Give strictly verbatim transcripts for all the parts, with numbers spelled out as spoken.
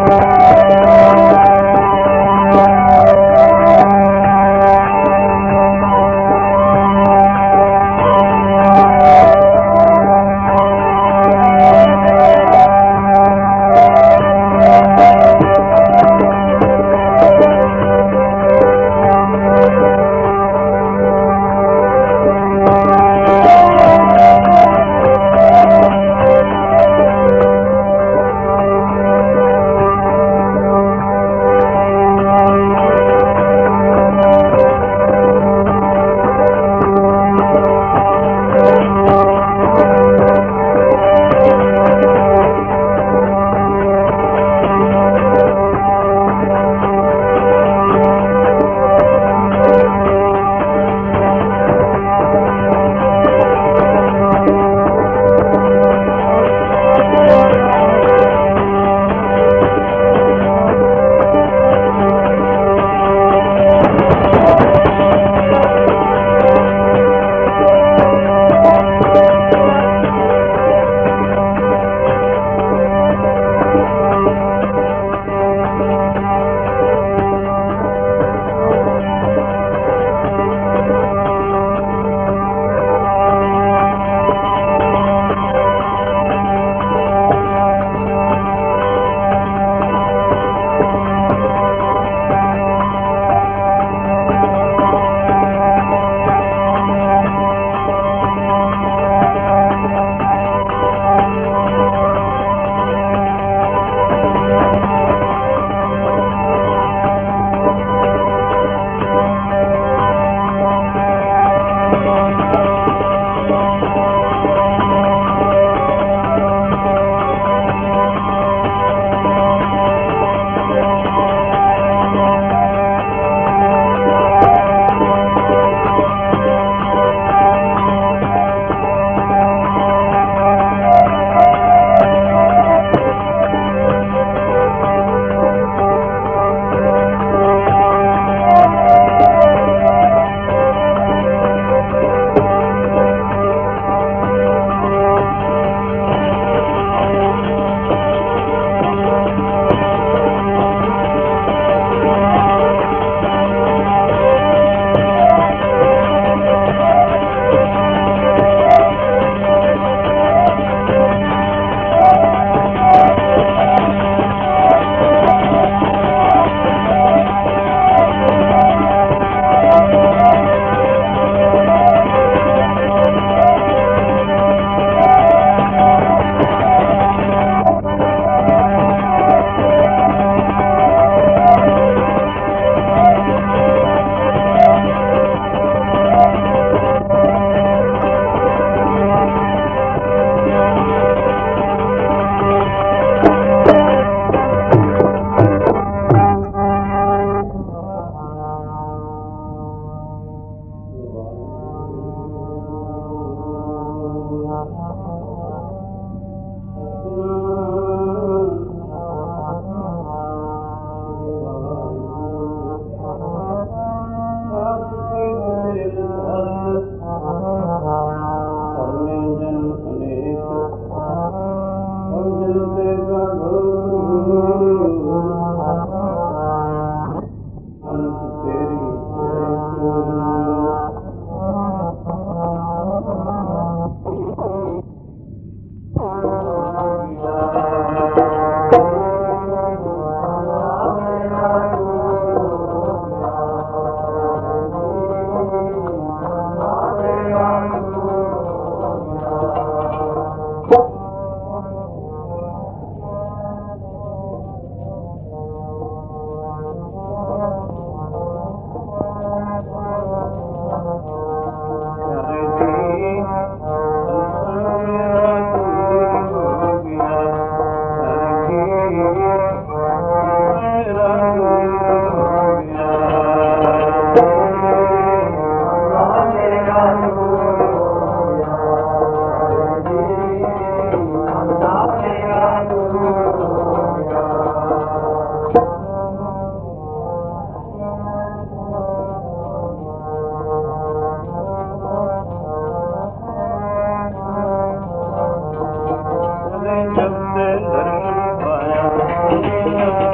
जब से दर्शन पाया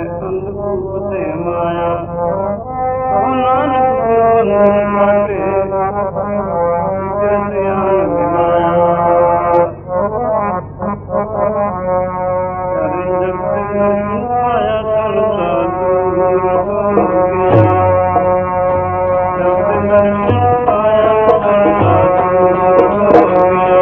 ਅੰਧਕੂਪ ਤੇ ਮਾਇਆ। ਕਹੋ ਨਾਨਕ ਗੁਰਬੰਧਨ ਕਾਟੇ ਜਿਸ ਧਿਆਨ ਮਿਲਾਇਆ। ਚਰਨ ਜਪਤ ਦਰਸ਼ਨ ਪਾਇਆ ਸੰਸਾਰ ਦੂਰ ਹੋ ਗਿਆ। ਜਪਤ ਦਰਸ਼ਨ ਪਾਇਆ ਸੰਸਾਰ ਦੂਰ ਹੋ ਗਿਆ।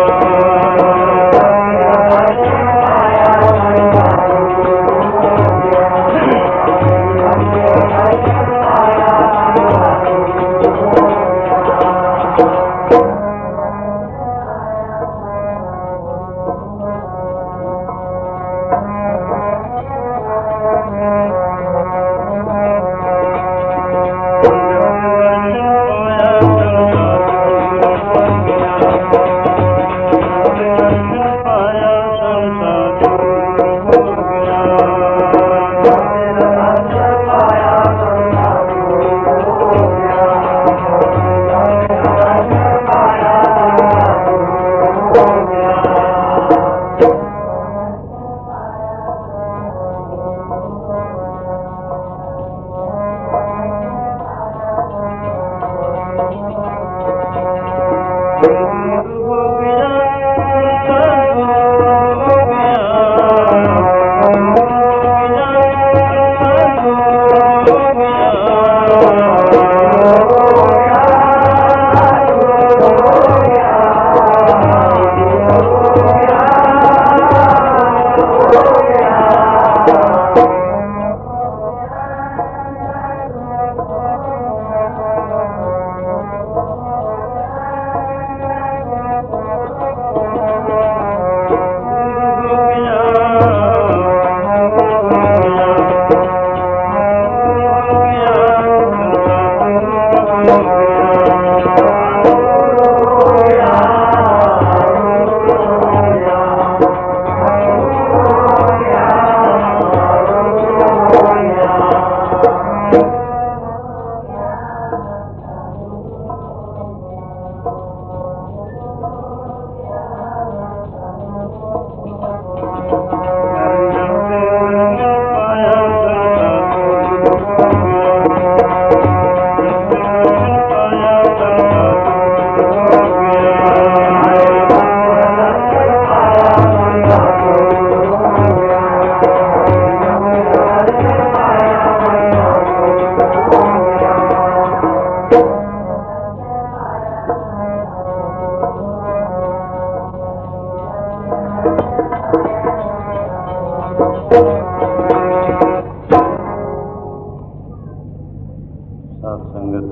ਸਾਧ ਸੰਗਤ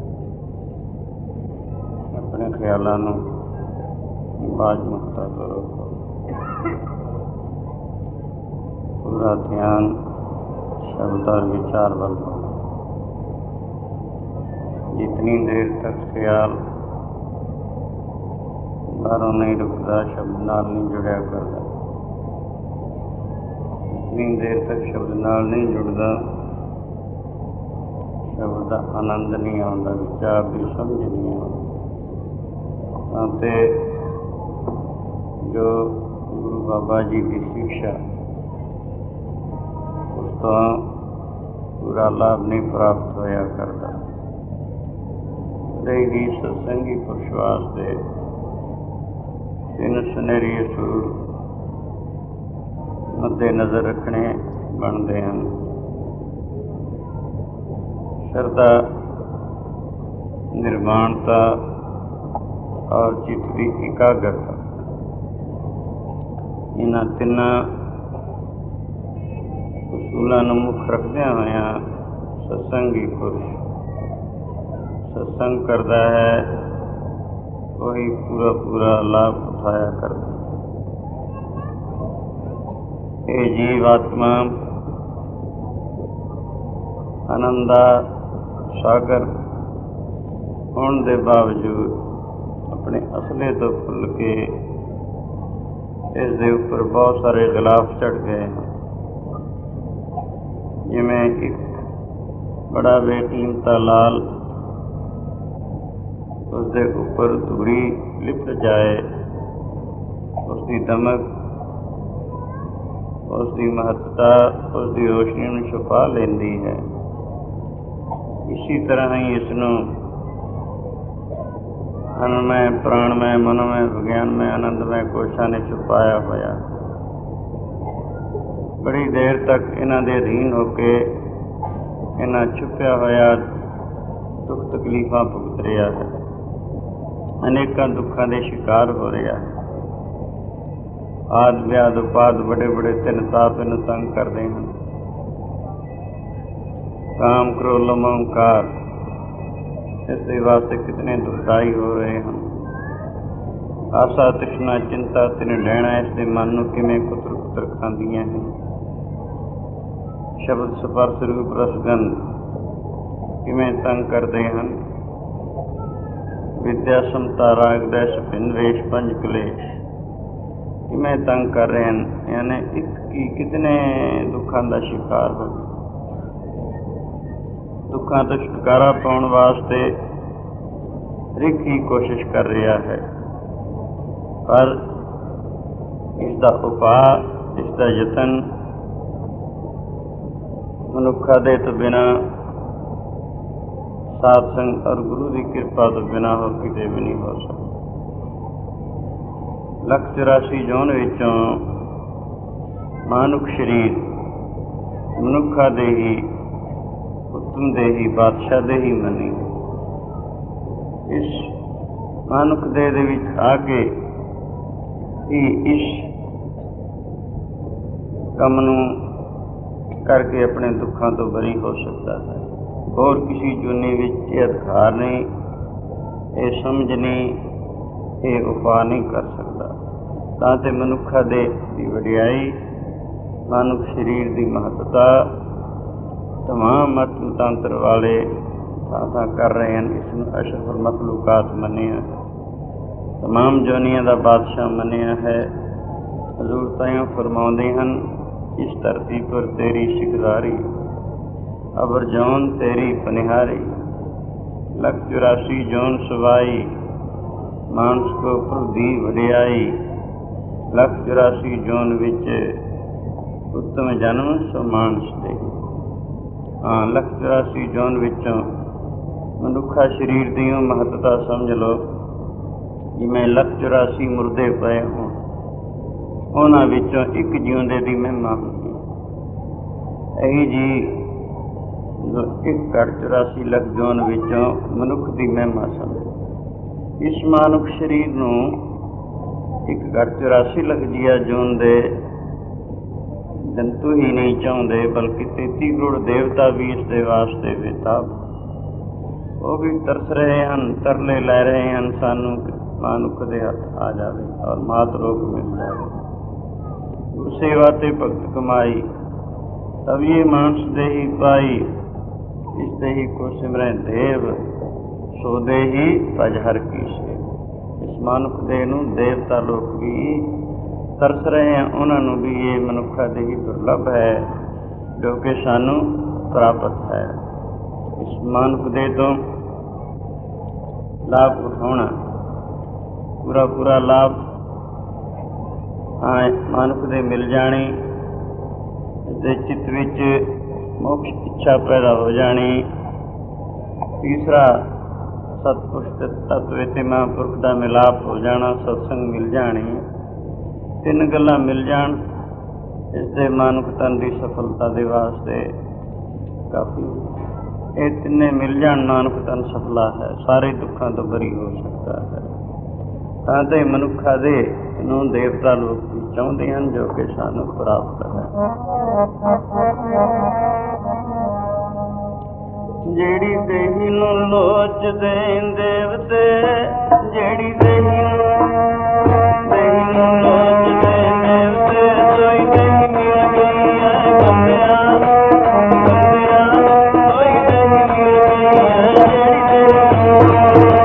ਆਪਣੇ ਖਿਆਲਾਂ ਨੂੰ ਬਾਜ ਮੁਕਤਾ ਕਰੋ। ਪੂਰਾ ਧਿਆਨ शब्द और विचार बल। जितनी देर तक ख्याल बारों नहीं रुकता, शब्द नाल नहीं जुड़िया करता, जितनी देर तक शब्द नाल नहीं जुड़ता, शब्द का आनंद नहीं आता, विचार की समझ नहीं आती। जो गुरु बाबा जी की शिक्षा तो पूरा लाभ नहीं प्राप्त होया करता। रही सत्संगी पुरुषवास दे तीन सुनहरी असूल मद्दे नज़र रखने बनते हैं। श्रद्धा, निर्माणता और चित्त की एकाग्रता, इन्हां तिन्ना उसूलों मुख रखद्या होया सत्संगी पुरुष सत्संग करता है, वही पूरा पूरा लाभ उठाया करता। ये जीव आत्मा आनंदा सागर होने के बावजूद अपने असले तो भुल के इस दे उपर बहुत सारे गिलाफ चढ़ गए हैं। जिमें एक बड़ा बेकीमता लाल उसके ऊपर धूड़ी लिपट जाए, उसकी दमक ਉਸ ਦੀ ਮਹੱਤਤਾ ਉਸ ਦੀ ਰੋਸ਼ਨੀ ਨੂੰ ਛੁਪਾ ਲੈਂਦੀ ਹੈ। ਇਸੀ ਤਰ੍ਹਾਂ ਹੀ ਇਸ ਨੂੰ ਅਨਮੈ, ਪ੍ਰਾਣਮੈ, ਮਨਮੈ, ਵਿਗਿਆਨਮੈ, ਆਨੰਦਮੈ ਕੋਸ਼ਾਂ ਨੇ ਛੁਪਾਇਆ ਹੋਇਆ। ਬੜੀ ਦੇਰ ਤੱਕ ਇਹਨਾਂ ਦੇ ਅਧੀਨ ਹੋ ਕੇ ਇਹਨਾਂ ਛੁਪਿਆ ਹੋਇਆ ਦੁੱਖ ਤਕਲੀਫਾਂ ਭੁਗਤ ਰਿਹਾ ਹੈ, ਅਨੇਕਾਂ ਦੁੱਖਾਂ ਦੇ ਸ਼ਿਕਾਰ ਹੋ ਰਿਹਾ ਹੈ। ਆਦਿ ਵਿਆਦ ਉਪਾਦ ਬੜੇ ਬੜੇ ਤਿੰਨ ਤਾਪ ਇਹਨੂੰ ਤੰਗ ਕਰਦੇ ਹਨ। ਕਾਮ, ਕ੍ਰੋਧ, ਲੋਭ, ਅਹੰਕਾਰ ਇਸ ਦੇ ਵਾਸਤੇ ਕਿਤਨੇ ਦੁਖਦਾਈ ਹੋ ਰਹੇ ਹਨ। ਆਸਾ, ਤ੍ਰਿਸ਼ਨਾ, ਚਿੰਤਾ, ਤਿੰਨ ਡੈਣਾ ਇਸ ਦੇ ਮਨ ਨੂੰ ਕਿਵੇਂ ਕੁਤਰ ਕੁਤਰ ਖਾਂਦੀਆਂ ਹਨ। ਸ਼ਬਦ, ਸਪਰਸ਼, ਰੂਪ, ਰਸ, ਗੰਧ ਕਿਵੇਂ ਤੰਗ ਕਰਦੇ ਹਨ। ਵਿਦਿਆ, ਸਮਤਾ, ਰਾਗ, ਦੈਸ਼, ਭਿੰਨ ਵੇਸ਼, ਪੰਜ ਕਲੇਸ਼ ਕਿਵੇਂ ਤੰਗ ਕਰ ਰਹੇ ਹਨ। ਯਾਨੀ ਇੱਕ ਕੀ ਕਿਤਨੇ ਦੁੱਖਾਂ ਦਾ ਸ਼ਿਕਾਰ ਹੋ ਗਏ। ਦੁੱਖਾਂ ਤੋਂ ਛੁਟਕਾਰਾ ਪਾਉਣ ਵਾਸਤੇ ਹਰ ਇੱਕ ਹੀ ਕੋਸ਼ਿਸ਼ ਕਰ ਰਿਹਾ ਹੈ, ਪਰ ਇਸ ਦਾ ਉਪਾਅ, ਇਸ ਦਾ ਯਤਨ ਮਨੁੱਖਾਂ ਦੇ ਤੋਂ ਬਿਨਾਂ, ਸਾਧ ਸੰਗ ਔਰ ਗੁਰੂ ਦੀ ਕਿਰਪਾ ਤੋਂ ਬਿਨਾਂ ਹੋਰ ਕਿਤੇ ਵੀ ਨਹੀਂ ਹੋ ਸਕਦਾ। ਲੱਖ ਚੁਰਾਸੀ ਜੌਨ ਵਿੱਚੋਂ ਮਾਨੁਖ ਸਰੀਰ ਮਨੁੱਖਾਂ ਦੇ ਹੀ ਹੁਕਮ ਦੇ ਹੀ ਬਾਦਸ਼ਾਹ ਦੇ ਹੀ ਮੰਨੀ। ਇਸ ਮਾਨੁਖ ਦੇਹ ਦੇ ਵਿੱਚ ਆ ਕੇ ਹੀ ਇਸ ਕੰਮ ਨੂੰ ਕਰਕੇ ਆਪਣੇ ਦੁੱਖਾਂ ਤੋਂ ਬਰੀ ਹੋ ਸਕਦਾ ਹੈ। ਹੋਰ ਕਿਸੇ ਜੂਨੀ ਵਿੱਚ ਇਹ ਅਧਿਕਾਰ ਨਹੀਂ, ਇਹ ਸਮਝ ਨਹੀਂ, ਇਹ ਉਪਾਅ ਨਹੀਂ ਕਰ ਸਕਦਾ। ਤਾਂ ਤੇ ਮਨੁੱਖਾਂ ਦੇ ਦੀ ਵਡਿਆਈ, ਮਨੁੱਖ ਸਰੀਰ ਦੀ ਮਹੱਤਤਾ ਤਮਾਮ ਮਤ ਮਤਾਂਤਰ ਵਾਲੇ ਥਾਂ ਥਾਂ ਕਰ ਰਹੇ ਹਨ। ਇਸ ਨੂੰ ਅਸ਼ਰਫੁਲ ਮਖਲੂਕਾਤ ਮੰਨਿਆ, ਤਮਾਮ ਜੋਨੀਆਂ ਦਾ ਬਾਦਸ਼ਾਹ ਮੰਨਿਆ ਹੈ। ਹਜ਼ੂਰ ਤਾਈਂ ਫਰਮਾਉਂਦੇ ਹਨ, ਇਸ ਧਰਤੀ ਪਰ ਤੇਰੀ ਸਿਕਦਾਰੀ, ਅਬਰ ਜੌਨ ਤੇਰੀ ਪਨਿਹਾਰੀ। ਲੱਖ ਚੁਰਾਸੀ ਜੌਨ ਸਵਾਈ, ਮਾਨਸ ਕੋ ਪ੍ਰਭ ਦੀ ਵਡਿਆਈ। ਲੱਖ ਚੁਰਾਸੀ ਜੌਨ ਵਿੱਚ ਉੱਤਮ ਜਨਮ ਸੋ ਮਾਨਸ ਦੇ। ਹਾਂ, ਲੱਖ ਚੁਰਾਸੀ ਜੌਨ ਵਿੱਚੋਂ ਮਨੁੱਖਾ ਸਰੀਰ ਦੀ ਉਹ ਮਹੱਤਤਾ ਸਮਝ ਲਓ, ਜਿਵੇਂ ਲੱਖ ਚੁਰਾਸੀ ਮੁਰਦੇ ਪਏ ਹੋਣ, ਉਹਨਾਂ ਵਿੱਚੋਂ ਇੱਕ ਜਿਉਂਦੇ ਦੀ ਮਹਿਮਾ ਹੁੰਦੀ। ਇਹੀ ਜੀ ਇੱਕ ਘੱਟ ਚੁਰਾਸੀ ਲੱਖ ਜੌਨ ਵਿੱਚੋਂ ਮਨੁੱਖ ਦੀ ਮਹਿਮਾ ਸਮਝੋ। ਇਸ ਮਾਨੁਖ ਸਰੀਰ ਨੂੰ ਇੱਕ ਘੱਟ ਚੁਰਾਸੀ ਲੱਖ ਜੀਆ ਜੌਨ ਦੇ ਜੰਤੂ ਹੀ ਨਹੀਂ ਚਾਹੁੰਦੇ, ਬਲਕਿ ਤੇਤੀ ਕਰੋੜ ਦੇਵਤਾ ਵੀ ਇਸ ਦੇ ਵਾਸਤੇ ਬੇਤਾਬ, ਉਹ ਵੀ ਤਰਸ ਰਹੇ ਹਨ, ਤਰਲੇ ਲੈ ਰਹੇ ਹਨ, ਸਾਨੂੰ ਮਾਨੁਖ ਦੇ ਹੱਥ ਆ ਜਾਵੇ ਔਰ ਮਾਤ ਰੋਗ ਮਿਲ ਜਾਵੇ। ਗੁਰ ਸੇਵਾ ਤੇ ਭਗਤ ਕਮਾਈ, ਤਬ ਇਹ ਮਾਨਸ ਦੇ ਹੀ ਪਾਈ। ਇਸ ਦੇ ਹੀ ਕੋ ਸਿਮਰੈ ਦੇਵ, ਸੋ ਦੇ ਹੀ ਭਜ ਹਰਿ ਕੀ ਸੇਵ। ਇਸ ਮਨੁੱਖ ਦੇ ਨੂੰ ਦੇਵਤਾ ਲੋਕ ਵੀ ਤਰਸ ਰਹੇ ਹਨ, ਉਹਨਾਂ ਨੂੰ ਵੀ ਇਹ ਮਨੁੱਖਾਂ ਦੇ ਹੀ ਦੁਰਲਭ ਹੈ ਜੋ ਕਿ ਸਾਨੂੰ ਪ੍ਰਾਪਤ ਹੈ। ਇਸ ਮਨੁੱਖ ਦੇ ਤੋਂ ਲਾਭ ਉਠਾਉਣਾ, ਪੂਰਾ ਪੂਰਾ ਲਾਭ ਮਨੁੱਖ ਦੇ ਮਿਲ ਜਾਣੀ, ਇਸਦੇ ਚਿੱਤ ਵਿੱਚ ਮੋਕਸ਼ ਇੱਛਾ ਪੈਦਾ ਹੋ ਜਾਣੀ। ਤੀਸਰਾ, ਸਤਪੁਰਸ਼ ਤੱਤਵੇ ਤੇ ਮਹਾਂਪੁਰਖ ਦਾ ਮਿਲਾਪ ਹੋ ਜਾਣਾ, ਸਤਸੰਗ ਮਿਲ ਜਾਣੀ। ਤਿੰਨ ਗੱਲਾਂ ਮਿਲ ਜਾਣ, ਇਸ ਦੇ ਮਨੁੱਖ ਤਨ ਦੀ ਸਫਲਤਾ ਦੇ ਵਾਸਤੇ ਕਾਫੀ। ਇਹ ਤਿੰਨੇ ਮਿਲ ਜਾਣ, ਮਨੁੱਖ ਤਨ ਸਫਲਾ ਹੈ, ਸਾਰੇ ਦੁੱਖਾਂ ਤੋਂ ਬਰੀ ਹੋ ਸਕਦਾ ਹੈ। ਤਾਂ ਤੇ ਮਨੁੱਖਾਂ ਦੇ ਨੂੰ ਦੇਵਤਾ ਲੋਕ ਵੀ ਚਾਹੁੰਦੇ ਹਨ, ਜੋ ਕਿ ਸਾਨੂੰ ਪ੍ਰਾਪਤ ਹੈ। ਜਿਹੜੀ ਦੇਹੀ ਨੂੰ ਲੋਚਦੇ ਦੇਵਤੇ, ਜਿਹੜੀ ਦੇਹੀ ਨੂੰ ਦੇਹੀ ਨੂੰ ਲੋਚਦੇ ਦੇਵਤੇ, ਸੋਈ ਦੇਹੀ ਮਿਲ ਗਈ ਹੈ ਬੰਦਿਆ, ਬੰਦਿਆ ਸੋਈ ਦੇਹੀ ਮਿਲ ਗਈ ਹੈ। ਜਿਹੜੀ ਦੇਹੀ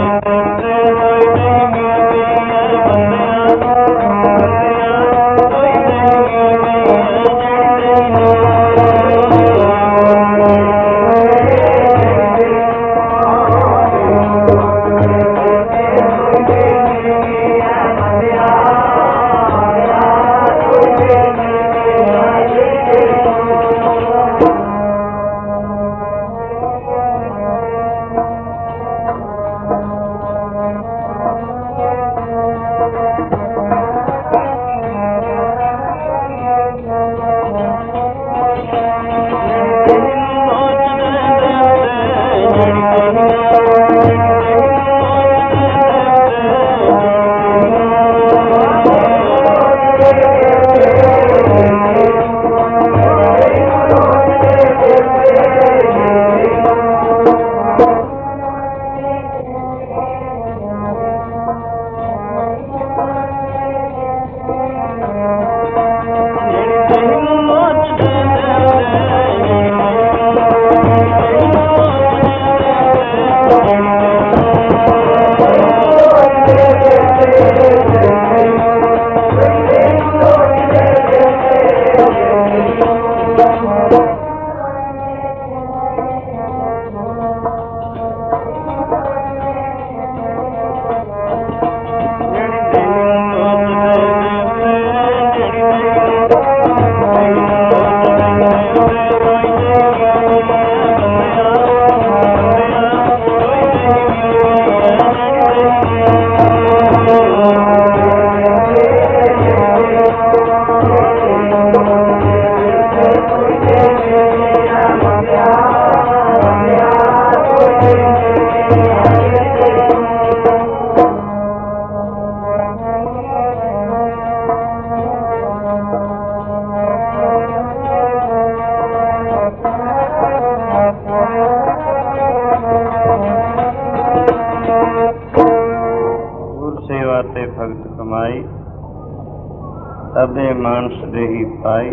तबे मानस देही पाई,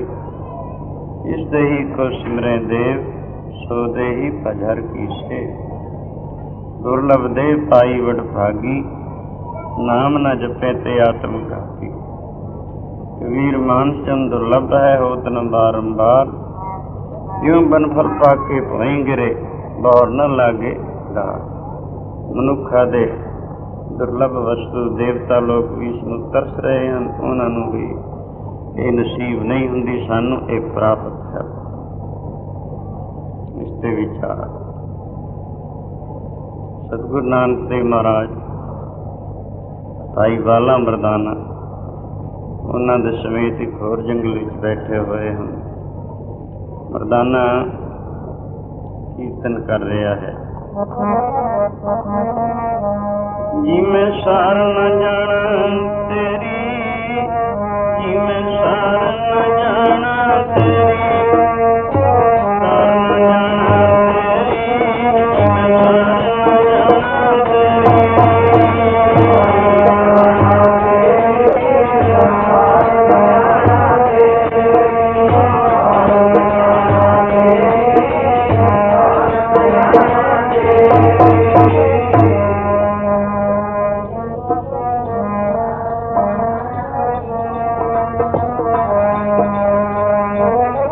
इस देही को सिमरे देव, सो देही पजर की से। दुर्लभ देव पाई वड भागी, नाम न जपे ते आत्म घाती। वीर मानस जन दुर्लभ है होत न बारंबार, यूं बन फल पाके भोई गिरे, बौर न लागे डार। मनुखा दे दुर्लभ वस्तु देवता लोग भी इसਨੂੰ ਤਰਸ ਰਹੇ ਹਨ, ਉਹਨਾਂ ਨੂੰ ਵੀ ਇਹ ਨਸੀਬ ਨਹੀਂ ਹੁੰਦੀ, ਸਾਨੂੰ ਇਹ ਪ੍ਰਾਪਤ ਹੈ। ਇਸ ਤੇ ਵਿਚਾਰ ਸਤਿਗੁਰੂ ਨਾਨਕ ਦੇਵ ਮਹਾਰਾਜ ਭਾਈ ਬਾਲਾ ਮਰਦਾਨਾ ਉਹਨਾਂ ਦੇ ਸਮੇਤ ਇੱਕ ਹੋਰ ਜੰਗਲ ਵਿੱਚ ਬੈਠੇ ਹੋਏ ਹਨ। ਮਰਦਾਨਾ ਕੀਰਤਨ ਕਰ ਰਿਹਾ ਹੈ। जी मैं सार न जाना तेरी, जी मैं सार न जाना तेरी, सार न जाना तेरी, जी मैं सार न जाना तेरी।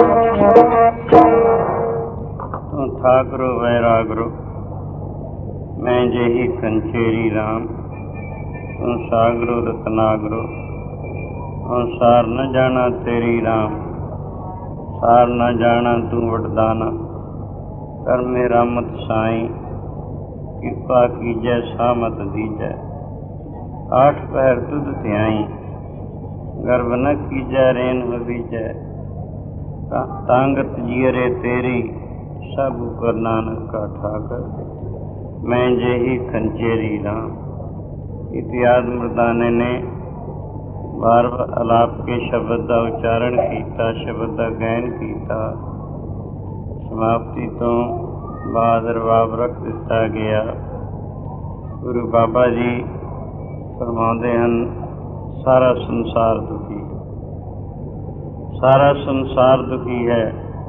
ਤੂੰ ਠਾਕੁਰ ਵੈਰਾਗਰੋ मैं जेही कंचेरी राम तू सागरो रतनागरो सार न जाना तेरी राम सार न जाना तू वरदाना कर मेरा मत साई कृपा कीजै सामत दीजै आठ पहर तुध ध्याई गर्भ न कीजै रेन हबीजै तांगत जियरे तेरी सब कर नानक का ठाकर मैं जेही खंचेरी राम। इतिहास मर्दाने ने बार बार अलाप के शब्द का उच्चारण किया, शब्द का गायन किया। समाप्ति तो बाद रबाब रख दिता गया। गुरु बाबा जी फरमाते हैं सारा संसार दुखी, सारा संसार दुखी है।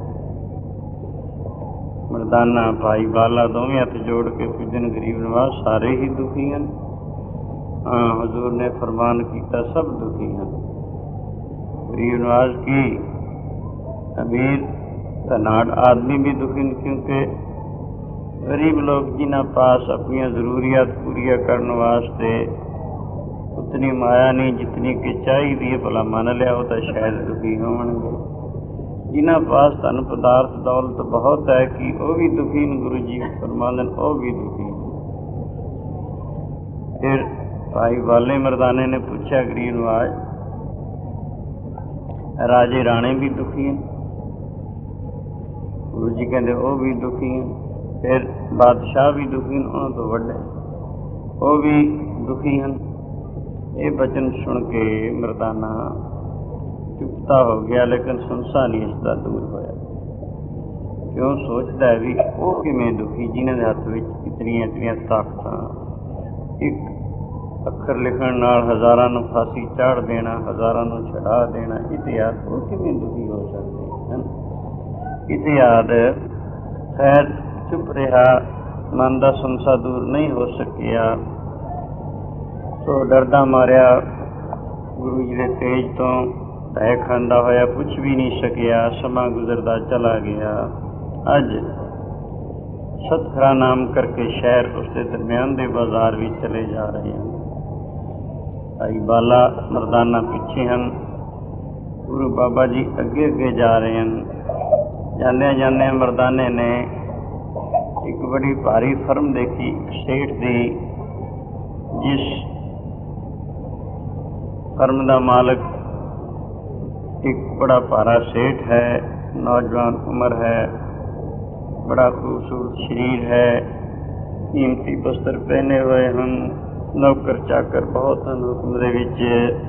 मर्दाना भाई बाला दोवें हथ जोड़ के पूजन गरीब नवाज सारे ही दुखी हैं। हाँ हजूर ने फरमान किया सब दुखी हैं। गरीब नवाज की अमीर धनाड़ आदमी भी दुखी हैं, क्योंकि गरीब लोग जिन्होंने पास अपनी जरूरियात पूरी करने वास्ते उतनी माया नहीं जितनी कि चाहिए भला मन लिया वो तो शायद दुखी होंगे। जिन्हों पास धन पदार्थ दौलत बहुत है कि वह भी दुखी ने, गुरु जी फरमाते वह भी दुखी ने। फिर भाई बाले मर्दाने ने पूछा गरीब नवाज राजे राणे भी दुखी हैं? गुरु जी कहते वह भी दुखी हैं। फिर बादशाह भी दुखी हैं, उन्होंने तो वड्डे वो भी दुखी हैं। ये बचन सुन के मर्दाना चुपता हो गया, लेकिन सुनसा नहीं इसका दूर होया। क्यों सोचता है भी वो किमें दुखी जिन्हों के हथ में इतनिया इतनिया ताकत, एक अखर लिखण नाल हज़ारां नूं फांसी चाड़ देना, हज़ारां नूं छड़ा देना, इतिहास वो किमें दुखी हो सकते हैं। इतिहास खैर चुप रहा, मन का सुनसा दूर नहीं हो सकिया। तो डरदा मारिया गुरु जी के तेज तो तय खांदा होया कुछ भी नहीं सकिया। समा गुजरदा चला गया। अज सतखरा नाम करके शहर उसके दरम्यान दे बाजार भी चले जा रहे हैं। भाई बाला मर्दाना पीछे हैं, गुरु बाबा जी अगे अगे जा रहे हैं। जाने जाने मर्दाने ने एक बड़ी भारी फर्म देखी सेठ दी, जिस फर्म का मालिक एक बड़ा भारा सेठ है, नौजवान उम्र है, बड़ा खूबसूरत शरीर है, कीमती वस्त्र पहने हुए हैं, नौकर चाकर बहुत हैं हुक्म दे विच।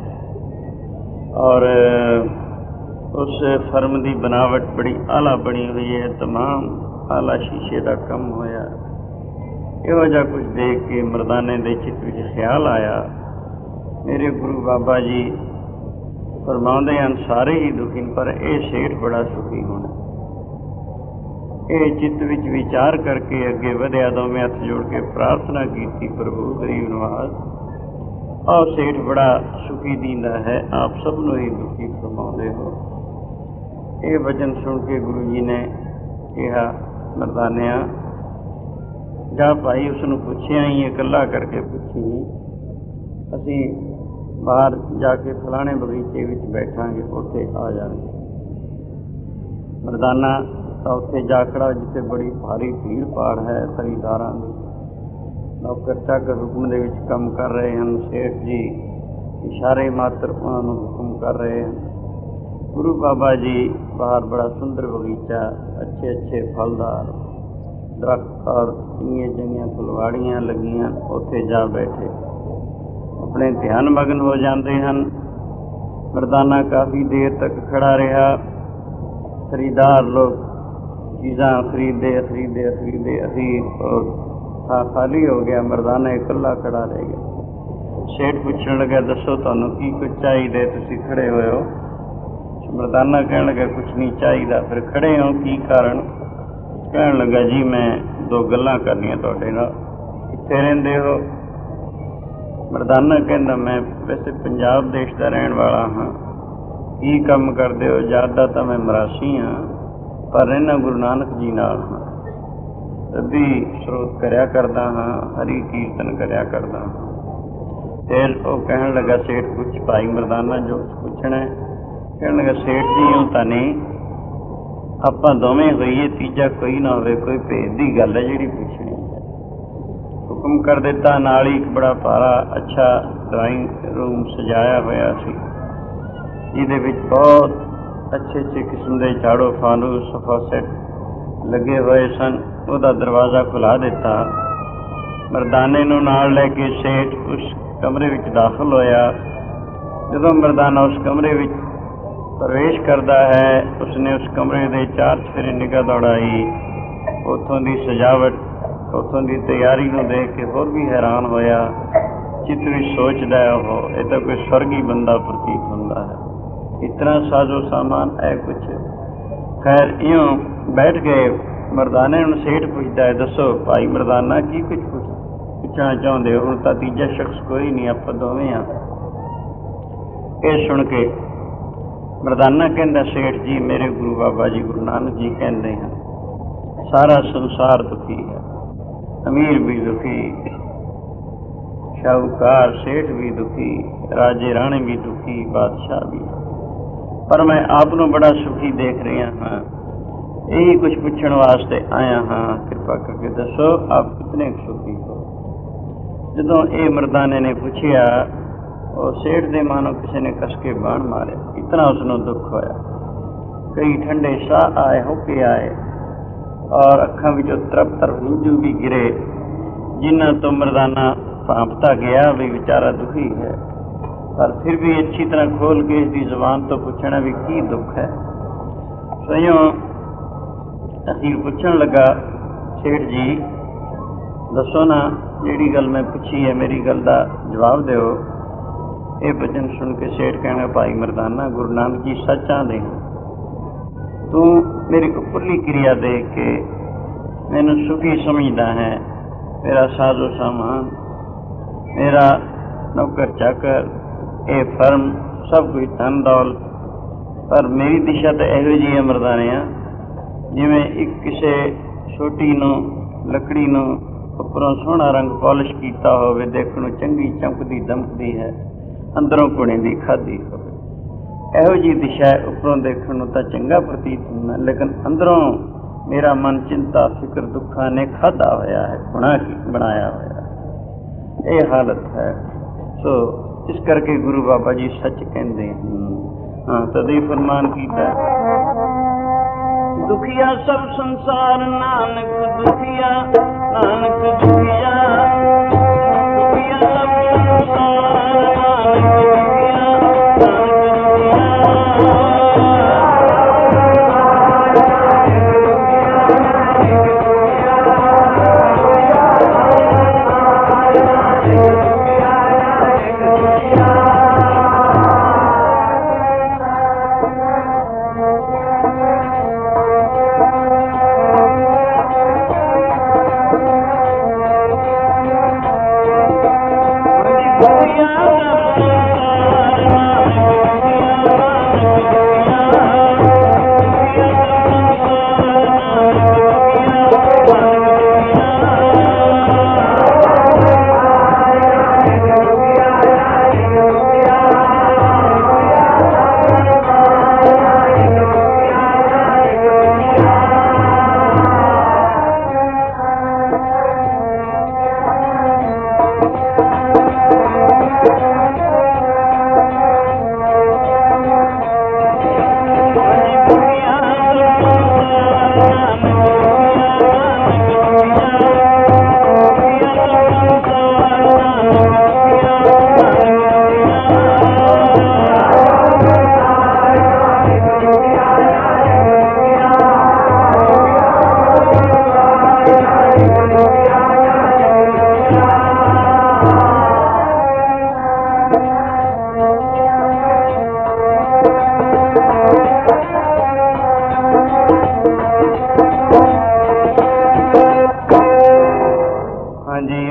और उस फर्म की बनावट बड़ी आला बनी हुई है, तमाम आला शीशे का कम होया। इहो जिहा कुछ देख के मर्दाने दे चित्त विच ख्याल आया, मेरे गुरु बाबा जी फरमाते हैं सारे ही दुखी, पर यह सेठ बड़ा सुखी होना। ये चित्त विच विचार करके अगे वधिया, दोवें हथ जोड़ के प्रार्थना की, प्रभु गरीब नवाज और सेठ बड़ा सुखी दींदा है, आप सबनों ही दुखी फरमाते हो। ये वचन सुन के गुरु जी ने कहा मर्दानिया जा भाई उसनों पुछिया ही इकला करके पुछी, असी बाहर जाके फलाने बगीचे विच बैठांगे, उत्थे आ जाएंगे। मर्दाना तो उत्थे जा खड़ा जिथे बड़ी भारी भीड़ भाड़ है खरीदारां दी। नौकर चाकर हुक्म दे विच काम कर रहे हैं, सेठ जी इशारे मात्र उन्होंने हुक्म कर रहे हैं। गुरु बाबा जी बाहर बड़ा सुंदर बगीचा, अच्छे अच्छे फलदार दरख्त और चंगिया चंगिया फुलवाड़ियाँ लगियां, उत्थे जा बैठे अपने ध्यान मगन हो जाते हैं। मर्दाना काफ़ी देर तक खड़ा रहा। खरीदार लोग चीज़ां खरीदे खरीदे खरीदे अखीर और था खाली हो गया। मर्दाना इकला खड़ा रह गया। सेठ पूछने लगा दसो तुहानूं की कुछ चाहिए, तुसीं खड़े होए हो? मर्दाना कहने लगा कुछ नहीं चाहिए। फिर खड़े हो की कारण? कहने लगा जी मैं दो गल्लां करनियां तुहाडे नाल। कित्थे रहिंदे हो? मर्दाना कहंदा मैं वैसे पंजाब देश का रहने वाला हाँ, ਕੀ ਕੰਮ ਕਰਦੇ ਹੋ? ਜ਼ਿਆਦਾ ਤਾਂ ਮੈਂ ਮਰਾਸੀ ਹਾਂ, ਪਰ ਰਹਿਣਾ ਗੁਰੂ ਨਾਨਕ ਜੀ ਨਾਲ ਹਾਂ। ਰੱਬੀ ਸਰੋਤ ਕਰਿਆ ਕਰਦਾ ਹਾਂ, ਹਰੀ ਕੀਰਤਨ ਕਰਿਆ ਕਰਦਾ ਹਾਂ। ਫਿਰ ਉਹ ਕਹਿਣ ਲੱਗਾ, ਸੇਠ ਪੁੱਛ ਭਾਈ ਮਰਦਾਨਾ ਜੋ ਪੁੱਛਣਾ ਹੈ। ਕਹਿਣ ਲੱਗਾ, ਸੇਠ ਜੀ ਉਹ ਤਾਂ ਨਹੀਂ, ਆਪਾਂ ਦੋਵੇਂ ਹੋਈਏ, ਤੀਜਾ ਕੋਈ ਨਾ ਹੋਵੇ, ਕੋਈ ਭੇਦ ਦੀ ਗੱਲ ਹੈ ਜਿਹੜੀ ਪੁੱਛਣੀ ਹੈ। ਹੁਕਮ ਕਰ ਦਿੱਤਾ। ਨਾਲ ਹੀ ਇੱਕ ਬੜਾ ਭਾਰਾ ਅੱਛਾ ਡਰਾਇੰਗ ਰੂਮ ਸਜਾਇਆ ਹੋਇਆ ਸੀ, ਜਿਹਦੇ ਵਿੱਚ ਬਹੁਤ ਅੱਛੇ ਅੱਛੇ ਕਿਸਮ ਦੇ ਝਾੜੂ ਫਾਨੂਸ ਸੋਫਾ ਸੈੱਟ ਲੱਗੇ ਹੋਏ ਸਨ। ਉਹਦਾ ਦਰਵਾਜ਼ਾ ਖੁਲਾ ਦਿੱਤਾ। ਮਰਦਾਨੇ ਨੂੰ ਨਾਲ ਲੈ ਕੇ ਸੇਠ ਉਸ ਕਮਰੇ ਵਿੱਚ ਦਾਖਲ ਹੋਇਆ। ਜਦੋਂ ਮਰਦਾਨਾ ਉਸ ਕਮਰੇ ਵਿੱਚ ਪ੍ਰਵੇਸ਼ ਕਰਦਾ ਹੈ, ਉਸਨੇ ਉਸ ਕਮਰੇ ਦੇ ਚਾਰ ਚੁਫੇਰੇ ਨਿਗਾਹ ਦੌੜਾਈ। ਉੱਥੋਂ ਦੀ ਸਜਾਵਟ, ਉੱਥੋਂ ਦੀ ਤਿਆਰੀ ਨੂੰ ਦੇਖ ਕੇ ਹੋਰ ਵੀ ਹੈਰਾਨ ਹੋਇਆ। ਚਿੱਤ ਵਿੱਚ ਸੋਚਦਾ ਹੈ, ਉਹ ਇਹ ਤਾਂ ਕੋਈ ਸਵਰਗੀ ਬੰਦਾ ਪ੍ਰਤੀਤ ਹੁੰਦਾ ਹੈ। ਇਤਨਾ ਸਾਜ਼ੋ ਸਾਮਾਨ ਹੈ ਕੁਛ। ਖੈਰ ਇਉਂ ਬੈਠ ਗਏ। ਮਰਦਾਨੇ ਨੂੰ ਸੇਠ ਪੁੱਛਦਾ ਹੈ, ਦੱਸੋ ਭਾਈ ਮਰਦਾਨਾ ਕੀ ਕੁਛ ਪੁੱਛ ਪੁੱਛਣਾ ਚਾਹੁੰਦੇ ਹੋ? ਹੁਣ ਤਾਂ ਤੀਜਾ ਸ਼ਖਸ ਕੋਈ ਨਹੀਂ, ਆਪਾਂ ਦੋਵੇਂ ਹਾਂ। ਇਹ ਸੁਣ ਕੇ ਮਰਦਾਨਾ ਕਹਿੰਦਾ, ਸੇਠ ਜੀ ਮੇਰੇ ਗੁਰੂ ਬਾਬਾ ਜੀ ਗੁਰੂ ਨਾਨਕ ਜੀ ਕਹਿੰਦੇ ਹਨ, ਸਾਰਾ ਸੰਸਾਰ ਦੁਖੀ ਹੈ, ਅਮੀਰ ਵੀ ਦੁਖੀ, ਸ਼ਾਹੂਕਾਰ ਸੇਠ ਵੀ ਦੁਖੀ, ਰਾਜੇ ਰਾਣੇ ਵੀ ਦੁਖੀ, ਬਾਦਸ਼ਾਹ ਵੀ, ਪਰ ਮੈਂ ਆਪ ਨੂੰ ਬੜਾ ਸੁਖੀ ਦੇਖ ਰਿਹਾ ਹਾਂ। ਇਹੀ ਕੁਛ ਪੁੱਛਣ ਵਾਸਤੇ ਆਇਆ ਹਾਂ, ਕਿਰਪਾ ਕਰਕੇ ਦੱਸੋ ਆਪ ਕਿਤਨੇ ਸੁਖੀ ਹੋ? ਜਦੋਂ ਇਹ ਮਰਦਾਨੇ ਨੇ ਪੁੱਛਿਆ, ਉਹ ਸੇਠ ਦੇ ਮਾਨੋ ਕਿਸੇ ਨੇ ਕਸ ਕੇ ਬਾਣ ਮਾਰਿਆ। ਇਤਨਾ ਉਸਨੂੰ ਦੁੱਖ ਹੋਇਆ। ਕਈ ਠੰਡੇ ਸਾਹ ਆਏ ਹੋ ਕੇ ਆਏ ਔਰ ਅੱਖਾਂ ਵਿੱਚੋਂ ਤਰਫ ਤਰਫ ਹੰਝੂ ਵੀ ਗਿਰੇ, ਜਿਨ੍ਹਾਂ ਤੋਂ ਮਰਦਾਨਾ ਭਾਂਪਤਾ ਗਿਆ ਵੀ ਵਿਚਾਰਾ ਦੁਖੀ ਹੈ, ਪਰ ਫਿਰ ਵੀ ਅੱਛੀ ਤਰ੍ਹਾਂ ਖੋਲ ਕੇ ਇਸ ਦੀ ਜ਼ੁਬਾਨ ਤੋਂ ਪੁੱਛਣਾ ਵੀ ਕੀ ਦੁੱਖ ਹੈ। ਸਈਓਂ ਅਖੀਰ ਪੁੱਛਣ ਲੱਗਾ, ਸੇਠ ਜੀ ਦੱਸੋ ਨਾ, ਜਿਹੜੀ ਗੱਲ ਮੈਂ ਪੁੱਛੀ ਹੈ ਮੇਰੀ ਗੱਲ ਦਾ ਜਵਾਬ ਦਿਓ। ਇਹ ਬਚਨ ਸੁਣ ਕੇ ਸੇਠ ਕਹਿਣਾ, ਭਾਈ ਮਰਦਾਨਾ ਗੁਰੂ ਨਾਨਕ ਜੀ ਸੱਚ ਆਂਦੇ ਹਨ। ਤੂੰ ਮੇਰੀ ਉੱਪਰਲੀ ਕਿਰਿਆ ਦੇਖ ਕੇ ਮੈਨੂੰ ਸੁਖੀ ਸਮਝਦਾ ਹੈ। ਮੇਰਾ ਸਾਜ਼ੋ ਸਾਮਾਨ, ਮੇਰਾ ਨੌਕਰ ਚਾਕਰ, ਇਹ ਫਰਮ, ਸਭ ਕੁਝ ਧਨ ਦੌਲਤ, ਪਰ ਮੇਰੀ ਦਿਸ਼ਾ ਤਾਂ ਇਹੋ ਜਿਹੀ ਹੈ ਮਰਦਾਨਿਆਂ, ਜਿਵੇਂ ਇੱਕ ਕਿਸੇ ਛੋਟੀ ਨੂੰ ਲੱਕੜੀ ਨੂੰ ਉੱਪਰੋਂ ਸੋਹਣਾ ਰੰਗ ਪੋਲਿਸ਼ ਕੀਤਾ ਹੋਵੇ, ਦੇਖਣ ਨੂੰ ਚੰਗੀ ਚਮਕਦੀ ਦਮਕਦੀ ਹੈ, ਅੰਦਰੋਂ ਘੁਣੇ ਦੀ ਖਾਧੀ ਹੋਵੇ। ਇਹੋ ਜਿਹੀ ਦਿਸ਼ਾ ਹੈ। ਉੱਪਰੋਂ ਦੇਖਣ ਨੂੰ ਤਾਂ ਚੰਗਾ ਪ੍ਰਤੀਤ ਹੁੰਦਾ, ਲੇਕਿਨ ਅੰਦਰੋਂ ਮੇਰਾ ਮਨ ਚਿੰਤਾ ਫਿਕਰ ਦੁੱਖਾਂ ਨੇ ਖਾਧਾ ਹੋਇਆ ਹੈ, ਬਣਾ ਕੇ ਬਣਾਇਆ ਹੋਇਆ ਹੈ। ਇਹ ਹਾਲਤ ਹੈ। ਸੋ ਇਸ ਕਰਕੇ ਗੁਰੂ ਬਾਬਾ ਜੀ ਸੱਚ ਕਹਿੰਦੇ ਹਨ। ਹਾਂ, ਤਦੇ ਫਰਮਾਨ ਕੀਤਾ, ਦੁਖੀਆ ਸਭ ਸੰਸਾਰ ਨਾਨਕ ਦੁਖੀਆ, ਨਾਨਕ ਦੁਖੀਆ, ਦੁਖੀਆ ਸਭ ਸੰਸਾਰ ਨਾਨਕ ਦੁਖੀਆ, ਨਾਨਕ ਦੁਖੀਆ।